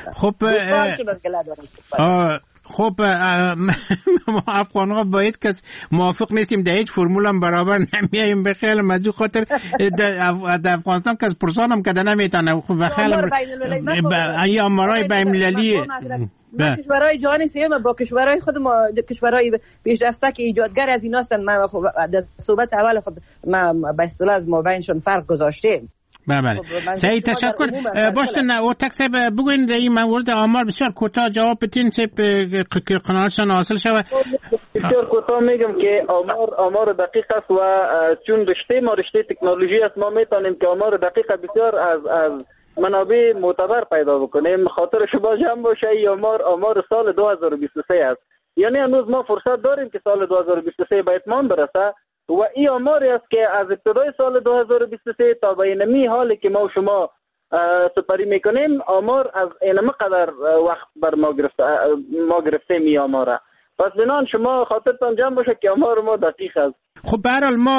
خب ما افغان ها باید که موافق نیستیم در هیچ فرمول هم برابر نمیاییم به خیلی مزو خاطر در افغانستان که از پرسان هم کده نمیتانه و خیلی ای آمارای بین‌المللی کشورهای جهانی سوم با کشورهای خود ما کشورهای پیشرفته که ایجادگر از این هستن. من در صحبت اول خود من به اصطلاح از مابینشون فرق گذاشتیم. بله سعی تشکر. باشه نه او تکسب بگوین در این مورد آمار بسیار کوتاه جواب بتین که قناعتشان حاصل شود. بسیار کوتاه میگم که آمار دقیق است و چون رشته تکنولوژی است ما میتونیم که آمار دقیق بسیار از منابع معتبر پیدا بکنیم. خاطر شما جمع باشه این آمار سال 2023 است. یعنی هنوز ما فرصت داریم که سال 2023 به اتمام برسه و این آماری است که از ابتدای سال 2023 تا به اینمی حالی که ما و شما سپری میکنیم آمار از اینمه قدر وقت بر ما گرفته می آماره. پس بنان شما خاطرتان جمع باشه که آمار ما دقیق است. خب به هر حال ما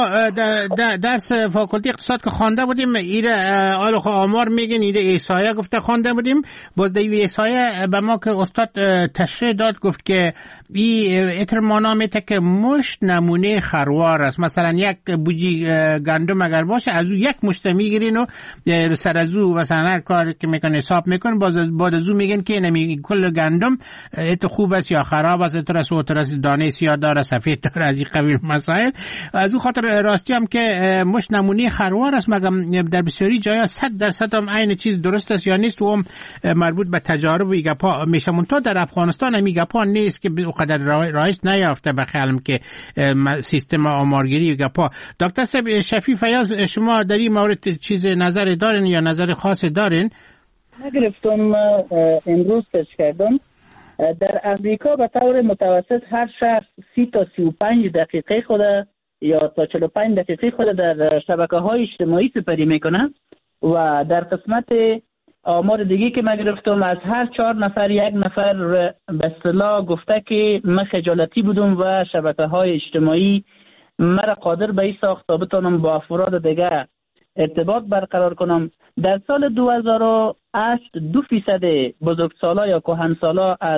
درس فاکولته اقتصاد که خوانده بودیم، ایره آمار میگن، ایره احصایه گفته خوانده بودیم. باز در احصایه به ما که استاد تشریح داد، گفت که اتر مانا میته که مشت نمونه خروار است. مثلا یک بوجی گندم اگر باشه، از او یک مشت میگیرین و سر از او مثلا هر کار که میکنه حساب میکنه، بعد از او میگن که نمی کل گندم ات خوب است یا خراب است، اتر است دانه سیاه داره، سفید داره، از این قبیل مسائل. از او خاطر راستی هم که مشت نمونه خروار است، مگم در بسیاری جایا 100% هم عین چیز درست است یا نیست، و هم مربوط به تجارب و گپا میشه. منتها در افغانستان هم گپا نیست که قدر رایج نیافته به خیالم که سیستم آمارگیری و گپا. دکتر شفیع فیاض، شما در این مورد چیز نظر دارین یا نظر خاص دارین؟ گرفتم امروز سرچ کردم، در امریکا به طور متوسط هر شخص 30 تا 35 دقیقه خود یا تا 45 دقیقه خود در شبکه‌های اجتماعی سپری میکنه و در قسمت آمار دیگه که من گرفتم، از هر 4 نفر 1 نفر به اصطلاح گفته که من خجالتی بودم و شبکه‌های اجتماعی مرا قادر به این ساخت تا بتونم با افراد دیگه ارتباط برقرار کنم. در سال 2008 2% بزرگسالا یا کهنسالا از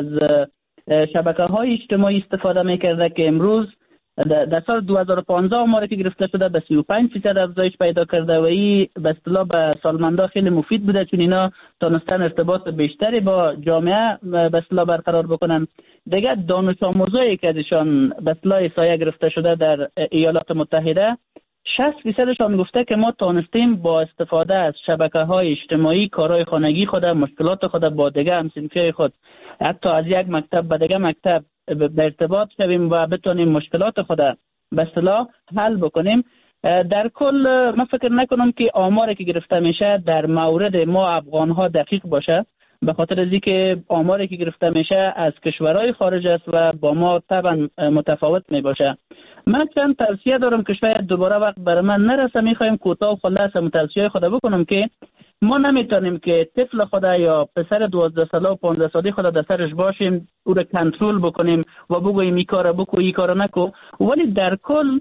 شبکه‌های اجتماعی استفاده میکرده که امروز در سال 2015 آماری که گرفته شده به 35% افزایش پیدا کرده و این به اصطلاح به سالمندا خیلی مفید بوده، چون اینا تونستن ارتباط بیشتری با جامعه به اصطلاح برقرار بکنن. دیگه دانش آموزایی که ازشان به اصطلاح احصایه گرفته شده در ایالات متحده 60%شان گفته که ما تونستیم با استفاده از شبکه‌های اجتماعی کارهای خانگی خود، مشکلات خود با دیگه همسنفی خود، حتی از یک مکتب به دیگه مکتب به ارتباط شویم و بتونیم مشکلات خود به اصطلاح حل بکنیم. در کل من فکر نکنم که آماری که گرفته میشه در مورد ما افغان‌ها دقیق باشه، به خاطر از اینکه آماری که گرفته میشه از کشورهای خارج است و با ما طبعا متفاوت می باشه. من چند توصیه دارم که شاید دوباره وقت برای من نرسه، میخوایم کوتاه و خلاصه توصیه خود بکنم که ما نمیتونیم که طفل خود یا پسر 12 ساله و 15 ساله خود در سرش باشیم، او را کنترل بکنیم و بگوییم این کارو بکو این کارو نکو. ولی در کل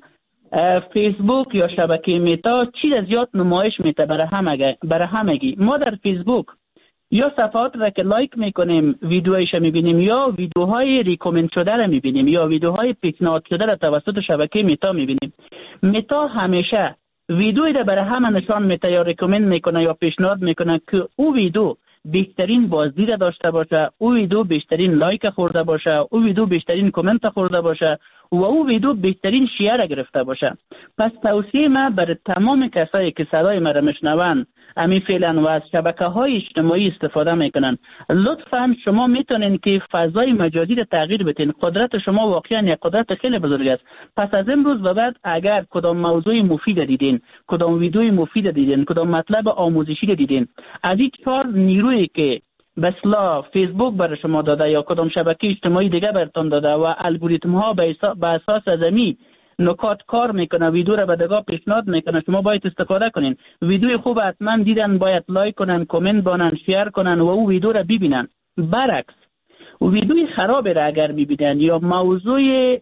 فیسبوک یا شبکه میتا چیز زیاد نمایش میده برای همگی. ما در فیسبوک یا صفحات را که لایک میکنیم ویدیوهایش میبینیم، یا ویدیوهای ریکومند شده را میبینیم، یا ویدیوهای پیشنهاد شده را توسط شبکه میتا میبینیم. میتا همیشه ویدیویی را برای همه نشان میده یا ریکومند میکنه یا پیشنهاد میکنه که او ویدیو بیشترین بازدید داشته باشه، او ویدیو بیشترین لایک خورده باشه، او ویدیو بیشترین کامنت خورده باشه و او ویدیو بیشترین شیر گرفته باشه. پس توصیه من برای تمام کسایی که صدای مرا میشنون امی فعلا و از شبکه‌های اجتماعی استفاده میکنن، لطفاً شما میتونین که فضای مجازی رو تغییر بدین. قدرت شما واقعا یک قدرت خیلی بزرگ است. پس از امروز به بعد اگر کدام موضوع مفید دیدین، کدام ویدیوی مفید دیدین، کدام مطلب آموزشی دیدین، از این 4 نیرویی که به اصطلاح فیسبوک برای شما داده یا کدام شبکه اجتماعی دیگه براتون داده و الگوریتم ها به اساس از امی نکات کار میکنه، ویدیو را به دیگه پیشنهاد میکنه، شما باید استفاده کنین. ویدیو خوب حتما دیدن باید لایک کنن، کامنت بانن، شیر کنن و او ویدیو را ببینن. برعکس ویدیوی خراب را اگر ببینن یا موضوع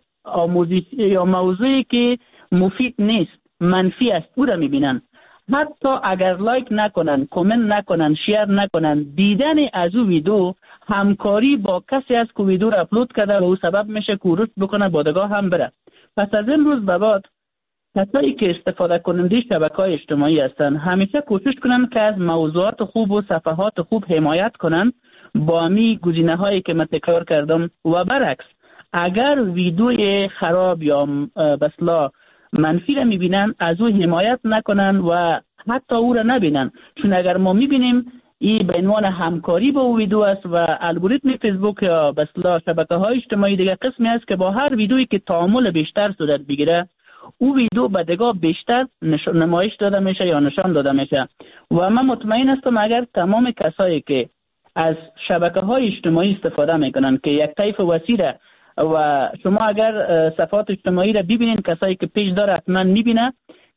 آموزشی یا موضوعی که مفید نیست، منفی است، او را میبینن، حتی اگر لایک نکنن، کامنت نکنن، شیر نکنن، دیدن از او ویدیو همکاری با کسی است که ویدیو را اپلود کرده و او سبب میشه که رشد بکنه با دیگه هم بره. پس از امروز به بعد کسایی که استفاده کننده شبکه‌های اجتماعی هستند همیشه کوشش کنن که از موضوعات خوب و صفحات خوب حمایت کنن با می گزینه‌هایی که من تکرار کردم. و برعکس اگر ویدیوی خراب یا به اصطلاح منفی را میبینن از او حمایت نکنن و حتی او را نبینن، چون اگر ما میبینیم این به عنوان همکاری با او ویدیو است و الگوریتم فیسبوک یا به اصطلاح شبکه‌های اجتماعی دیگه قسمی است که با هر ویدیویی که تعامل بیشتر صورت بگیره او ویدیو به دیگه بیشتر نمایش داده میشه یا نشان داده میشه. و من مطمئن هستم اگر تمام کسایی که از شبکه‌های اجتماعی استفاده میکنن که یک طیف وسیع و شما اگر صفحات اجتماعی را ببینین، کسایی که پیج داره حتما میبینه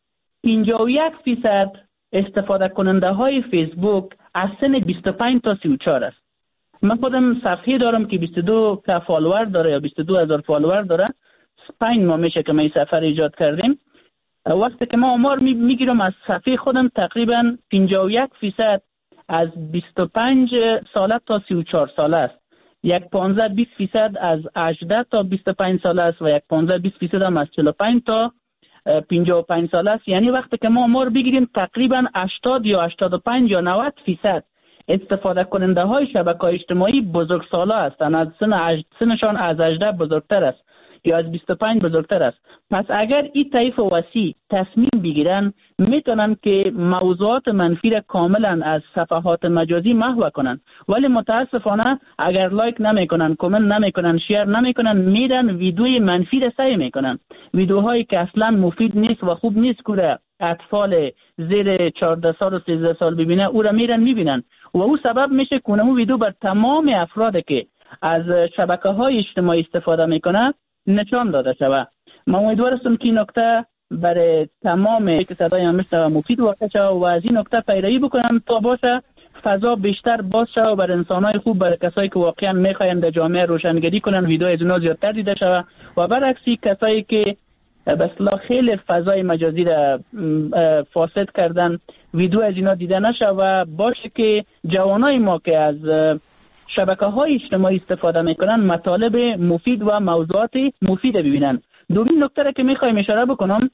51% استفاده کننده های فیسبوک از سن 25 تا 34 است. من خودم صفحه دارم که 22 فالوور داره یا 22,000 فالوور داره. 5 ماه میشه که ما این سفر ایجاد کردیم. وقتی که ما آمار میگیرم از صفحه خودم تقریبا 51% از 25 ساله تا 34 ساله است. یک 15-20% از 18 تا 25 ساله است و یک 15-20% هم از 45 تا 55 ساله است. یعنی وقتی که ما آمار بگیریم تقریبا 80 یا 85 یا 90% استفاده کننده های شبکه‌های اجتماعی بزرگسالا هستند، از سنشان از 18 بزرگتر است یا از 25 بزرگتر است. پس اگر این طیف وسیع تصمیم بگیرن میتونن که موضوعات منفی را کاملا از صفحات مجازی محو کنن، ولی متاسفانه اگر لایک نمیکنن، کامنت نمیکنن، شیر نمیکنن، میرن ویدیوی منفی را سعی میکنن، ویدیوهایی که اصلا مفید نیست و خوب نیست که اطفال زیر 14 سال و 13 سال ببینه، او را میرن میبینن و او سبب میشه که اون ویدیو بر تمام افرادی که از شبکه‌های اجتماعی استفاده میکنه نشان داده شود. من امیدوار هستم که این نکته برای تمام که صدای هم و مفید واقع شود و از این نکته پیروی بکنن تا باشه فضا بیشتر باز شود و برای انسان‌های خوب، برای کسایی که واقعا میخواین در جامعه روشنگری کنن ویدیو از اونها زیادتر دیده شود و برعکسی کسایی که به اصطلاح خیلی فضای مجازی را فاسد کردن ویدیو از اینا دیده نشه و باشه که جوانای ما که از شبکه‌های اجتماعی استفاده میکنن مطالب مفید و موضوعات مفید ببینن. دومین نکته را که میخوایم اشاره بکنم،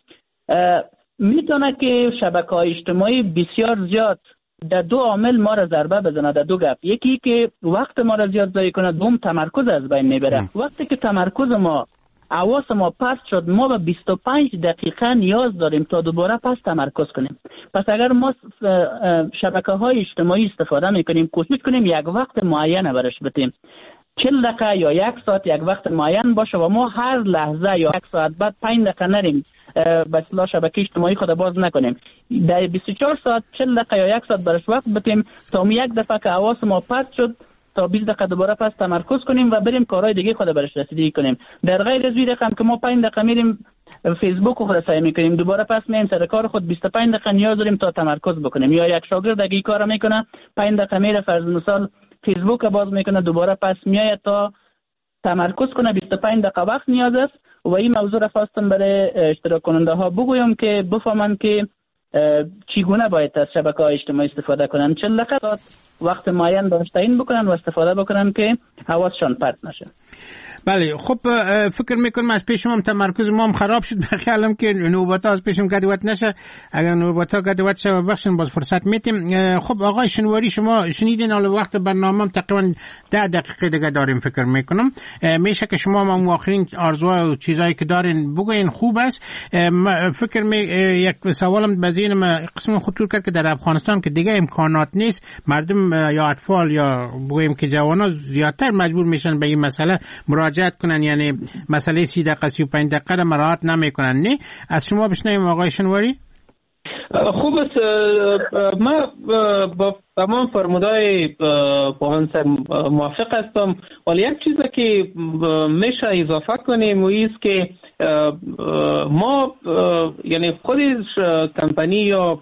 میتونه که شبکه‌های اجتماعی بسیار زیاد در دو عامل ما را ضربه بزنه، در دو گپ. یکی که وقت ما را زیاد ضایع کنه، دوم تمرکز از بین میبره. وقتی که تمرکز ما، حواس ما پس شد، ما به 25 دقیقه نیاز داریم تا دوباره پس تمرکز کنیم. پس اگر ما شبکه‌های اجتماعی استفاده میکنیم، کوشش کنیم یک وقت معین برش بدیم، 40 دقیقه یا 1 ساعت یک وقت معین باشه و ما هر لحظه یا 1 ساعت بعد 5 دقیقه نریم به اصطلاح شبکه اجتماعی خود باز نکنیم. در 24 ساعت 40 دقیقه یا 1 ساعت برش وقت بدیم تا یک دفعه که حواس ما پس شد تا 20 دقیقه دوباره پس تمرکز کنیم و بریم کارهای دیگه خود برش رسیدگی کنیم. در غیر از این رقم که ما 5 دقیقه میریم فیسبوک خود سعی میکنیم، دوباره پس میایم سر کار خود، 25 دقیقه نیاز داریم تا تمرکز بکنیم. یا یک شاگرد اگه کارو میکنه 5 دقیقه میره فرض مثال فیسبوک باز میکنه، دوباره پس میاد تا تمرکز کنه، 25 دقیقه وقت نیاز است. و این موضوع را خواستم برای اشتراک کننده ها بگویم که بفهمن که چگونه باید از شبکه‌های اجتماعی استفاده کنن. 40 دقیقه وقت معین داشته این بکنن و استفاده بکنن که حواسشان پرت نشه. بله، خب فکر میکنم از پیشم هم تمرکز ما هم خراب شد، بخیالم که نوبت ها از پیشم گدوت نشه. اگر نوبت ها گدوت شه بخشن باز فرصت میتیم. خب آقای شنواری، شما شنیدین حالا وقت برنامه هم تقریبا 10 دقیقه دیگه داریم فکر میکنم. میشه که شما هم آخرین آرزوها و چیزایی که دارین بگوین، خوب است. فکر یک سوالم به ذهنم قسم خطور کرد که در افغانستان که دیگه امکانات نیست، مردم یا اطفال یا بگویم که جوانا زیادتر مجبور میشن به این مسئله مراجعت کنن، یعنی مسئله 30 دقیقه 35 دقیقه را مراعات نمیکنن. نه از شما بشنویم آقای شنواری. خوب است. ما با تمام فرمودهای پوهان موافق هستم، ولی یک چیز که میشه اضافه کنیم و ایست که ما یعنی خود کمپانی یا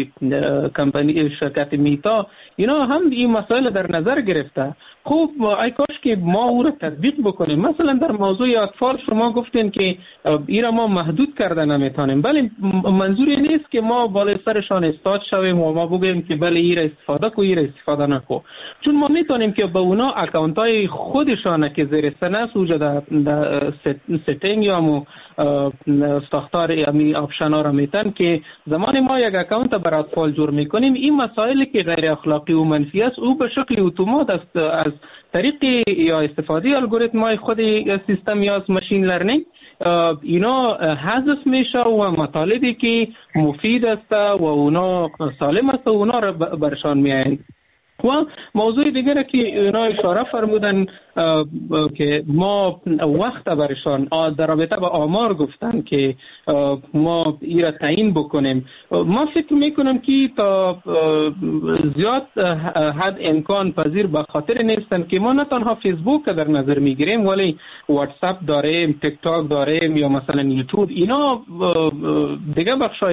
کمپانی شرکت میتا اینا هم این مسائل در نظر گرفته. خوب ای کاش که ما او را تطبیق بکنیم. مثلا در موضوع اطفال شما گفتین که ایرا ما محدود کرده نمیتونیم، ولی منظوری نیست که ما بالای سرشان استاد شویم و ما بگیم که بله ایرا استفاده کو ایرا استفاده نکو، چون ما میتونیم که به اونا اکانت های خودشان که زیر سنس وجود در ستینگ یا مو ساختار امی آپشن ها را میتن که زمان ما یک اکانت برای اطفال جور میکنیم، این مسائلی که غیر اخلاقی و منفی است او به شکل اتومات است از طریق یا استفاده الگوریتم های خود سیستم یا از ماشین لرنینگ اینا حذف میشه و مطالبی که مفید است و اونا سالم است و اونا را برشان میایند. و موضوع دیگره که اینا اشاره فرمودن که ما وقت برشان در رابطه با آمار گفتن که ما ایرا تعیین بکنیم. ما فکر میکنم که تا زیاد حد امکان پذیر به خاطر نیستن که ما نه تنها فیسبوک در نظر میگیریم ولی واتساپ داریم، تیک تاک داریم یا مثلا یوتیوب، اینا دیگه بخشای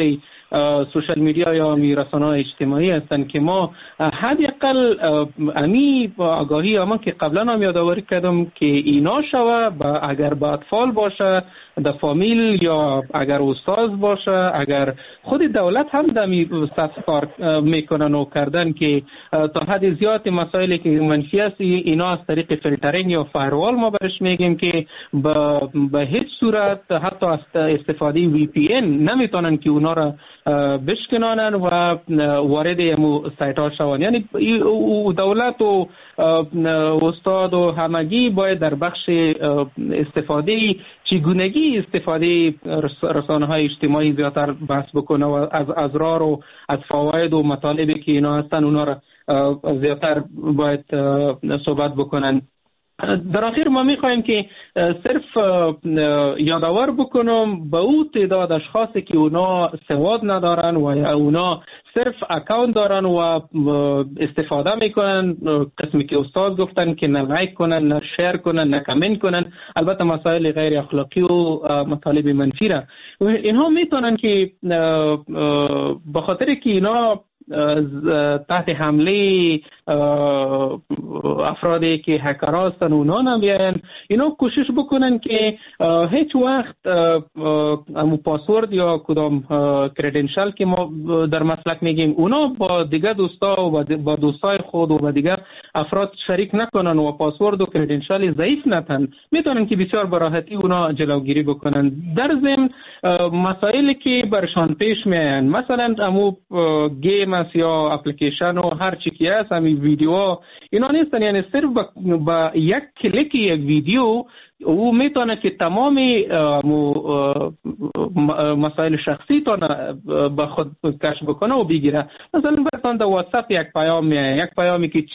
سوشال میدیا یا رسانه‌های اجتماعی هستند که ما حداقل امی آگاهی ما که قبلا هم یادآوری کردم که اینا شوه اگر با اطفال باشه در فامیل یا اگر استاد باشه، اگر خود دولت هم دمی سطح کار میکنن و کردن که تا حد زیاد مسائلی که منفی است اینا از طریق فیلترینگ یا فایروال ما برش میگیم که به هیچ صورت حتی از استفاده VPN نمیتونن که اونا را بشکنانن و وارد سایت ها شوند. یعنی دولت و استاد و همگی باید در بخش استفاده چگونگی استفاده رسانه های اجتماعی زیادتر بحث بکنه و از اضرار و از فواید و مطالبی که اینا هستن اونا را زیادتر باید صحبت بکنن. در آخر ما میخوایم که صرف یادآور بکنم به او تعداد اشخاصی که اونا سواد ندارن و اونا صرف اکاونت دارن و استفاده میکنن، قسمی که استاد گفتن که نه لایک کنن، نه شیر کنن، نه کامنت کنن، البته مسائل غیر اخلاقی و مطالب منفی را اینها میتونن که به خاطر که اینا تحت حمله افرادی که هکر هستن اونا نمیاین، اینا کوشش بکنن که هیچ وقت امو پاسورد یا کدام کریدنشال که ما در مسلک میگیم اونا با دیگه دوستا و با دوستای خود و با دیگه افراد شریک نکنن و پاسورد و کریدنشال ضعیف نتن، میتونن که بسیار براحتی اونا جلوگیری بکنن. در ضمن مسائلی که برشان پیش میان، مثلا امو گیم است یا اپلیکیشن و هر چی که هست، همین ویدیو اینا نیستن، یعنی صرف با یک کلیک یک ویدیو او میتونه که تمام مسائل شخصی تونه به خود کشف بکنه و بگیره. مثلا براتون در واتساپ یک پیام میاد، یک پیامی که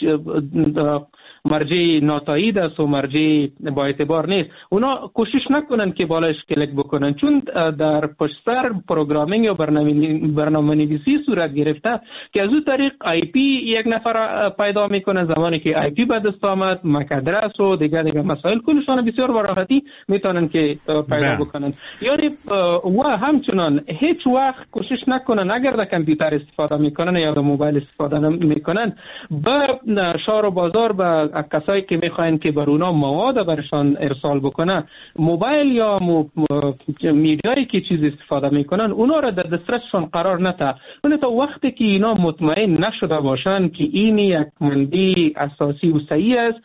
مرجع ناتایید است و مرجع با اعتبار نیست، اونا کوشش نکنن که بالایش کلیک بکنن، چون در پشت سر پروگرامینگ یا برنامه نویسی صورت گرفته که از اون طریق آی پی یک نفر پیدا میکنه. زمانی که آی پی به دست آمد، مک ادرس و دیگه مسائل کلشون بسیار راحتی میتونن که پیدا بکنن. یعنی و همچنان هیچ وقت کوشش نکنن اگر در کامپیوتر استفاده میکنن یا در موبایل استفاده میکنن به شهر و بازار به کسایی که میخواین که بر اونا مواد برشان ارسال بکنه موبایل یا میدیایی که چیز استفاده میکنن اونا را در دسترسشون قرار نده. ولی تا وقتی که اینا مطمئن نشده باشن که این یک منبع اساسی و صحیح است،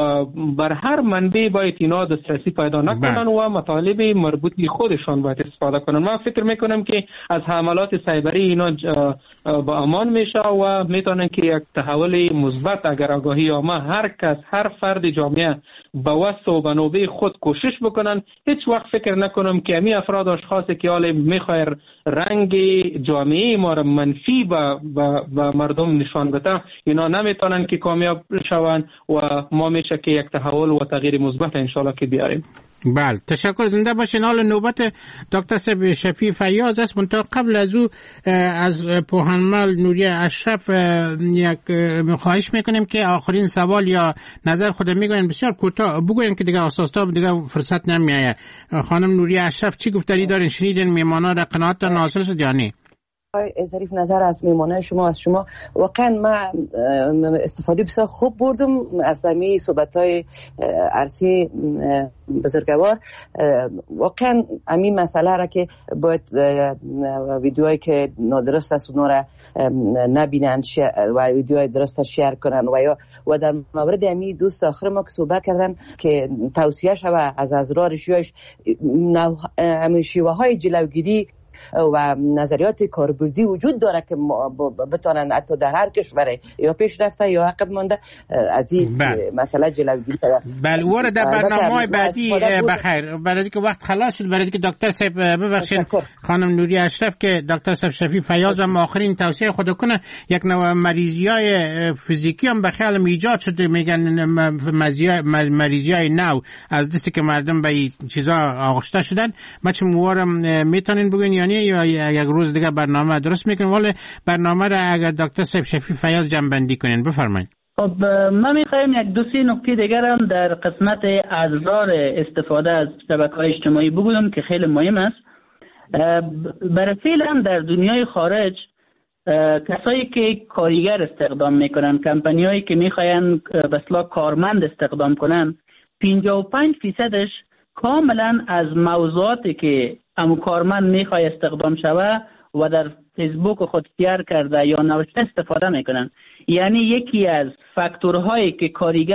بر هر منبع باید اینا دسترسی پیدا نکنن و مطالب مربوطی خودشان باید استفاده کنن. من فکر میکنم که از حملات سایبری اینا با امان میشه و میتونن که یک تحول مثبت اگر آگاهی عامه هر کس، هر فرد جامعه به وسط و به نوبه خود کوشش بکنن. هیچ وقت فکر نکنم که امی افراد اشخاصی که حال میخوایر رنگ جامعه ما را منفی به مردم نشان بده، اینا نمیتونن که کامیاب شوند و ما میشه که یک تحول و تغییر مثبت انشالله که بیاریم. بله، تشکر. زنده باشین. حال نوبت دکتر شفیع فیاض است. منتها قبل از او از پوهنمل نوریه اشرف یک خواهش میکنیم که آخرین سوال یا نظر خود میگوین بسیار کوتاه بگوین که دیگه اساسا دیگه فرصت نمیایه. خانم نوریه اشرف چی گفتاری دارین؟ شنیدین میمانا را قناعت حاصل شد یا نه؟ ظریف نظر از میمانه شما، از شما واقعا من استفاده بسیار خوب بردم از همین صحبت‌های عرصی بزرگوار. واقعا همین مسئله را که باید ویدیوهایی که نادرست است اونها را نبینند و ویدیوهای درست شیر کنن و در مورد همین دوست آخر ما که صحبت کردن که توصیه شود از اضرار شیوه های جلوگیری و نظریات کاربردی وجود داره که بتونن حتی در هر کشور یا پیشرفته یا عقب مانده از این مسئله جلوگیری کنن. بله، وارد در برنامه‌های بعدی بخیر. برای اینکه وقت خلاص شد، برای اینکه دکتر صاحب ببخشید خانم نوریه اشرف که دکتر صاحب شفیع فیاض هم آخرین توصیه خود کنه، یک نوع مریضیای فیزیکی هم به خیال ایجاد شده، میگن مریضیای نو از دستی که مردم به این چیزا آغشته شدن. بچه موارم میتونین بگین یا یک روز دیگه برنامه درست میکنیم؟ ولی برنامه را اگر دکتر صاحب شفیع فیاض جنبندی کنین بفرمایید. خب ما میخوایم یک دو سه نکته دیگر هم در قسمت اضرار استفاده از شبکه‌های اجتماعی بگویم که خیلی مهم است. برای فعلا در دنیای خارج کسایی که کارگر استخدام میکنن، کمپانیایی که میخواین بسلا کارمند استخدام کنن، 55%ش کاملا از موضوعاتی که امو کارمند میخواد استخدام شوه و در فیسبوک خود شیر کرده یا نوشته استفاده میکنن. یعنی یکی از فاکتورهایی که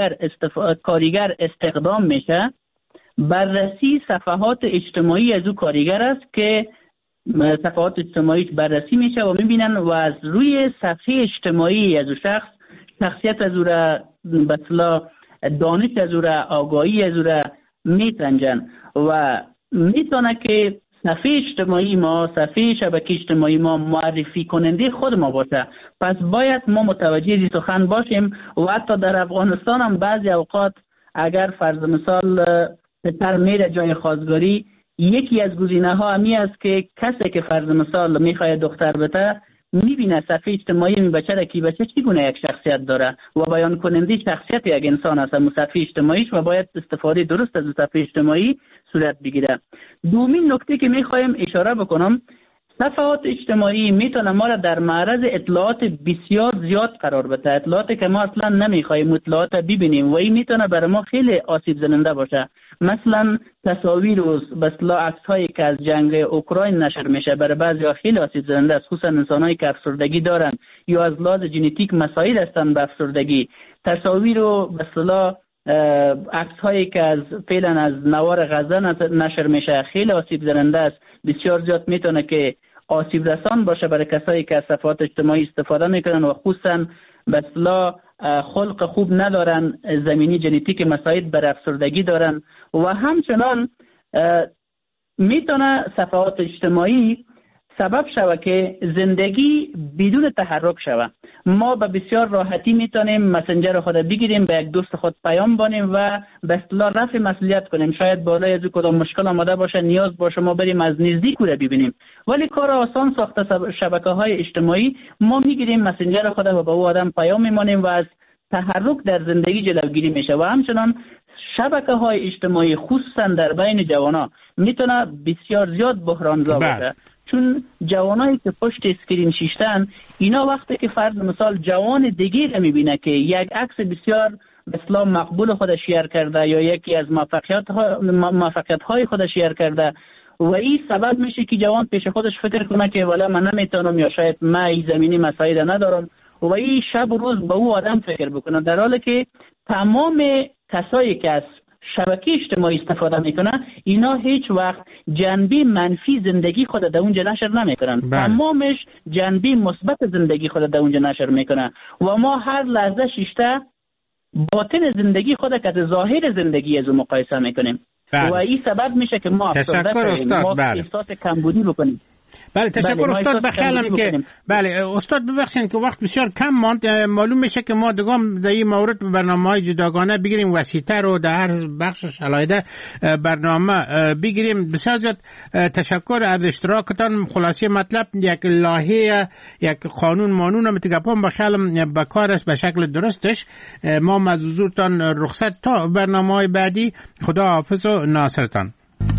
کارگر استخدام میشه بررسی صفحات اجتماعی از او کارگر است که صفحات اجتماعیش بررسی میشه و میبینن و از روی صفحه اجتماعی از او شخصیت از او را بسلا دانش از او را آگاهی از او را میتنجن و میتونه که صفحه اجتماعی ما، صفحه شبکه اجتماعی ما معرفی کننده خود ما باشه. پس باید ما متوجه این سخن باشیم و حتی در افغانستان هم بعضی اوقات اگر فرض مثال پسر میره جای خواستگاری، یکی از گزینه ها همی است که کسی که فرض مثال میخواد دختر بده میبینه صفحه اجتماعی می بچه را که بچه چگونه یک شخصیت داره و بیان کننده شخصیت یک انسان است از صفحه اجتماعیش و باید استفاده درست از صفحه اجتماعی صورت بگیره. دومین نکته که میخوایم اشاره بکنم، صفحات اجتماعی میتونه ما را در معرض اطلاعات بسیار زیاد قرار بده، اطلاعاتی که ما اصلا نمیخوایم اطلاعات ببینیم و این میتونه برای ما خیلی آسیب زننده باشه. مثلا تصاویر و بسلا عکس هایی که از جنگ اوکراین نشر میشه برای بعضی خیلی آسیب زننده است، خصوصا انسانایی که افسردگی دارن یا از لحاظ ژنتیک مسائل هستن به افسردگی. تصاویر و بسلا عکس هایی که از فعلا از نوار غزه نشر میشه خیلی آسیب زننده است، بسیار زیاد میتونه که آسیب رسان باشه برای کسایی که از صفحات اجتماعی استفاده میکنن و خصوصا بسلا خلق خوب ندارن، زمینی ژنتیک مسائل بر افسردگی دارن و همچنان میتونه صفحات اجتماعی سبب شوه که زندگی بدون تحرک شوه. ما به بسیار راحتی میتونیم مسنجر خود بگیریم، به یک دوست خود پیام بانیم و به اصطلاح رفع مسئولیت کنیم. شاید بالای از کدام مشکل آمده باشه نیاز باشه ما بریم از نزدیک او را ببینیم، ولی کار آسان ساخته شبکه‌های اجتماعی. ما میگیریم مسنجر خود و به او آدم پیام میمانیم و از تحرک در زندگی جلوگیری میشه. و همچنان شبکه‌های اجتماعی خصوصا در بین جوانان میتونه بسیار زیاد بحرانزا باشه، چون جوانایی که پشت اسکرین شیشتن اینا وقتی که فرض مثال جوان دیگه رو میبینه که یک عکس بسیار به اصطلاح مقبول خود شیر کرده یا یکی از موفقیت های خود شیر کرده و این سبب میشه که جوان پیش خودش فکر کنه که والا من نمیتونم یا شاید من این زمینی مسائل ندارم و این شب و روز به او آدم فکر بکنه، در حالی که تمام کسایی که از شبکه اجتماعی استفاده میکنه اینا هیچ وقت جنبه منفی زندگی خود در اونجا نشر نمیکنن، تمامش جنبه مثبت زندگی خود در اونجا نشر میکنه و ما هر لحظه شیشته باطن زندگی خود که ظاهر زندگی از مقایسه میکنیم و این سبب میشه که ما احساس کمبودی بکنیم. بله تشکر استاد. بخیالم که بله استاد ببخشید که وقت بسیار کم ماند، معلوم میشه که ما دیگه در این مورد برنامه‌های جداگانه بگیریم، وسیع‌تر و در هر بخشش علایده برنامه بگیریم. بسیار زیاد تشکر از اشتراکتان. خلاصه مطلب یک لایحه یک قانون مانون متگپم بخیالم به کار است به شکل درستش. ما مزورتان رخصت تا برنامه‌های بعدی. خدا حافظ و ناصرتان.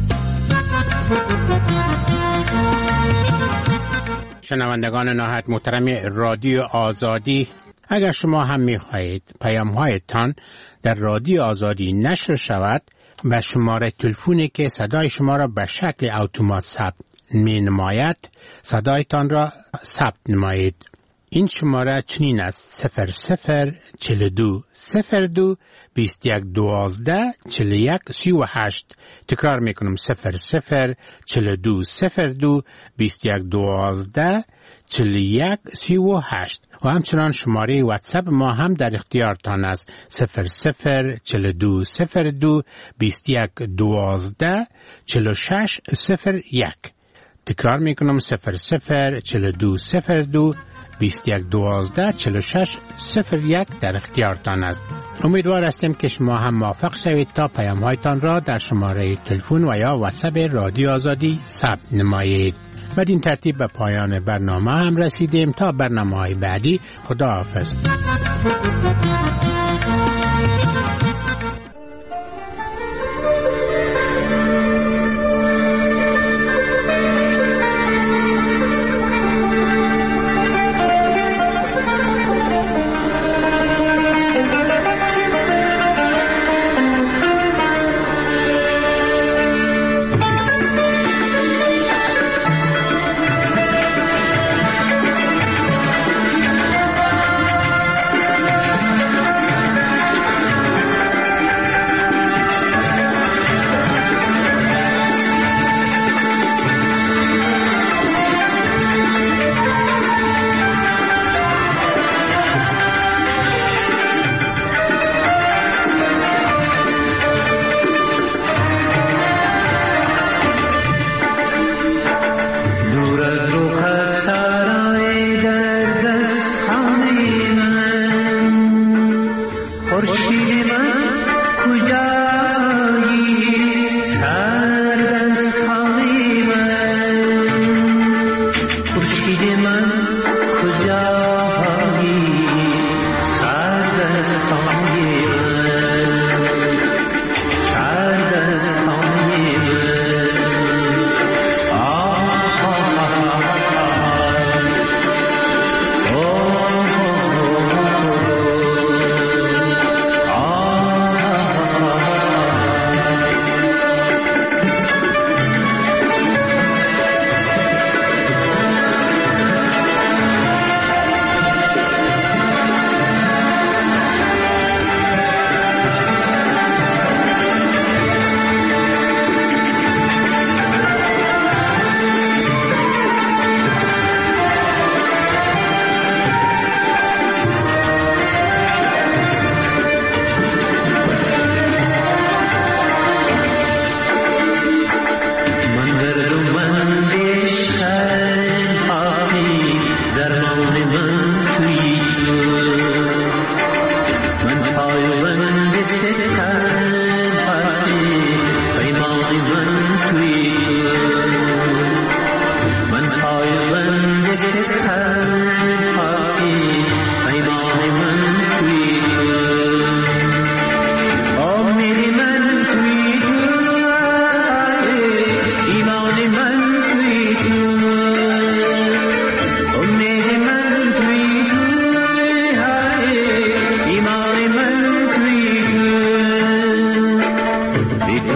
شنوندگان نهایت محترم رادیو آزادی، اگر شما هم می‌خواهید پیام‌هایتان در رادیو آزادی نشر شود، به شماره تلفنی که صدای شما را به شکل اتومات ثبت می‌نماید صدایتان را ثبت نمایید. این شماره چنین است: 0042 02 21 12 41 38. تکرار میکنم: 0042 02 21 12 41 38. و همچنان شماره واتساپ ما هم در اختیارتان است: 0042 02 21 12 46 01. تکرار میکنم: 0042 02 21 12 46 01 در اختیارتان است. امیدوار هستیم که شما هم موفق شوید تا پیام‌هایتان را در شماره تلفن و یا واتساپ رادیو آزادی ثبت نمایید. بدین ترتیب به پایان برنامه هم رسیدیم. تا برنامه‌های بعدی، خدا حافظ.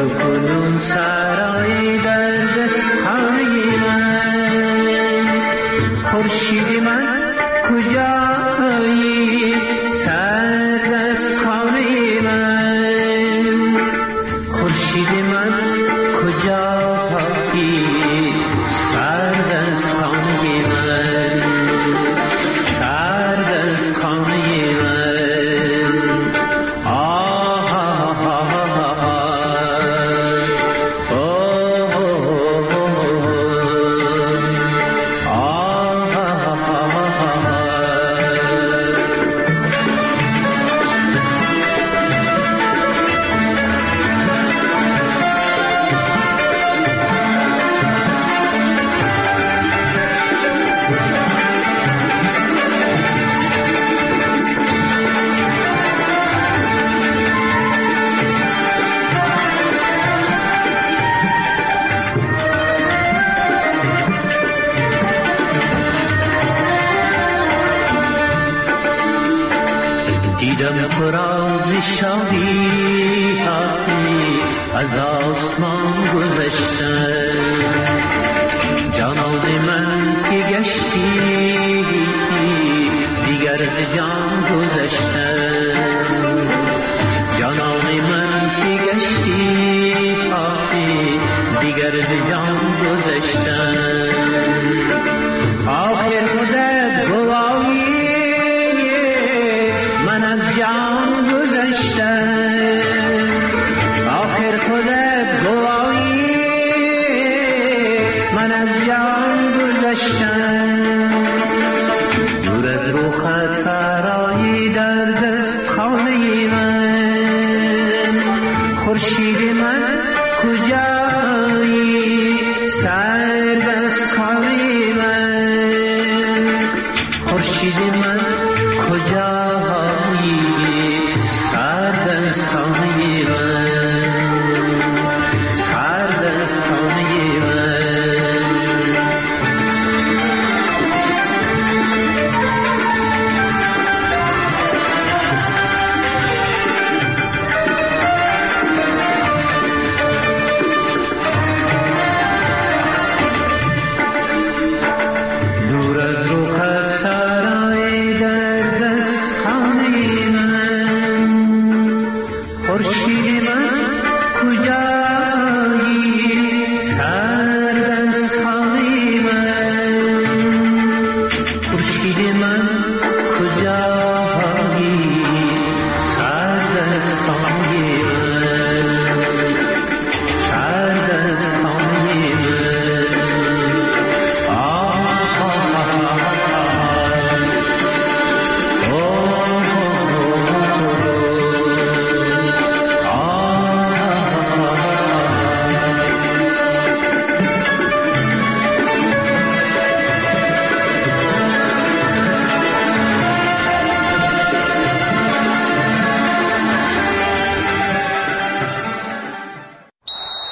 کنون سرای در دستخانه من خورشید من کجایی سر دستخانه من خورشید من کجایی سر دستخانه من سر دستخانه من دیدم فراز شاهی از آسمان گذشتن جانان من که گشتی دیگر ز جان گذشتن جانان من که گشتی دیگر ز جان گذشتن آخر مدت گواهی من از جان گذشتم آخر خودت گواهی من از جان گذشتم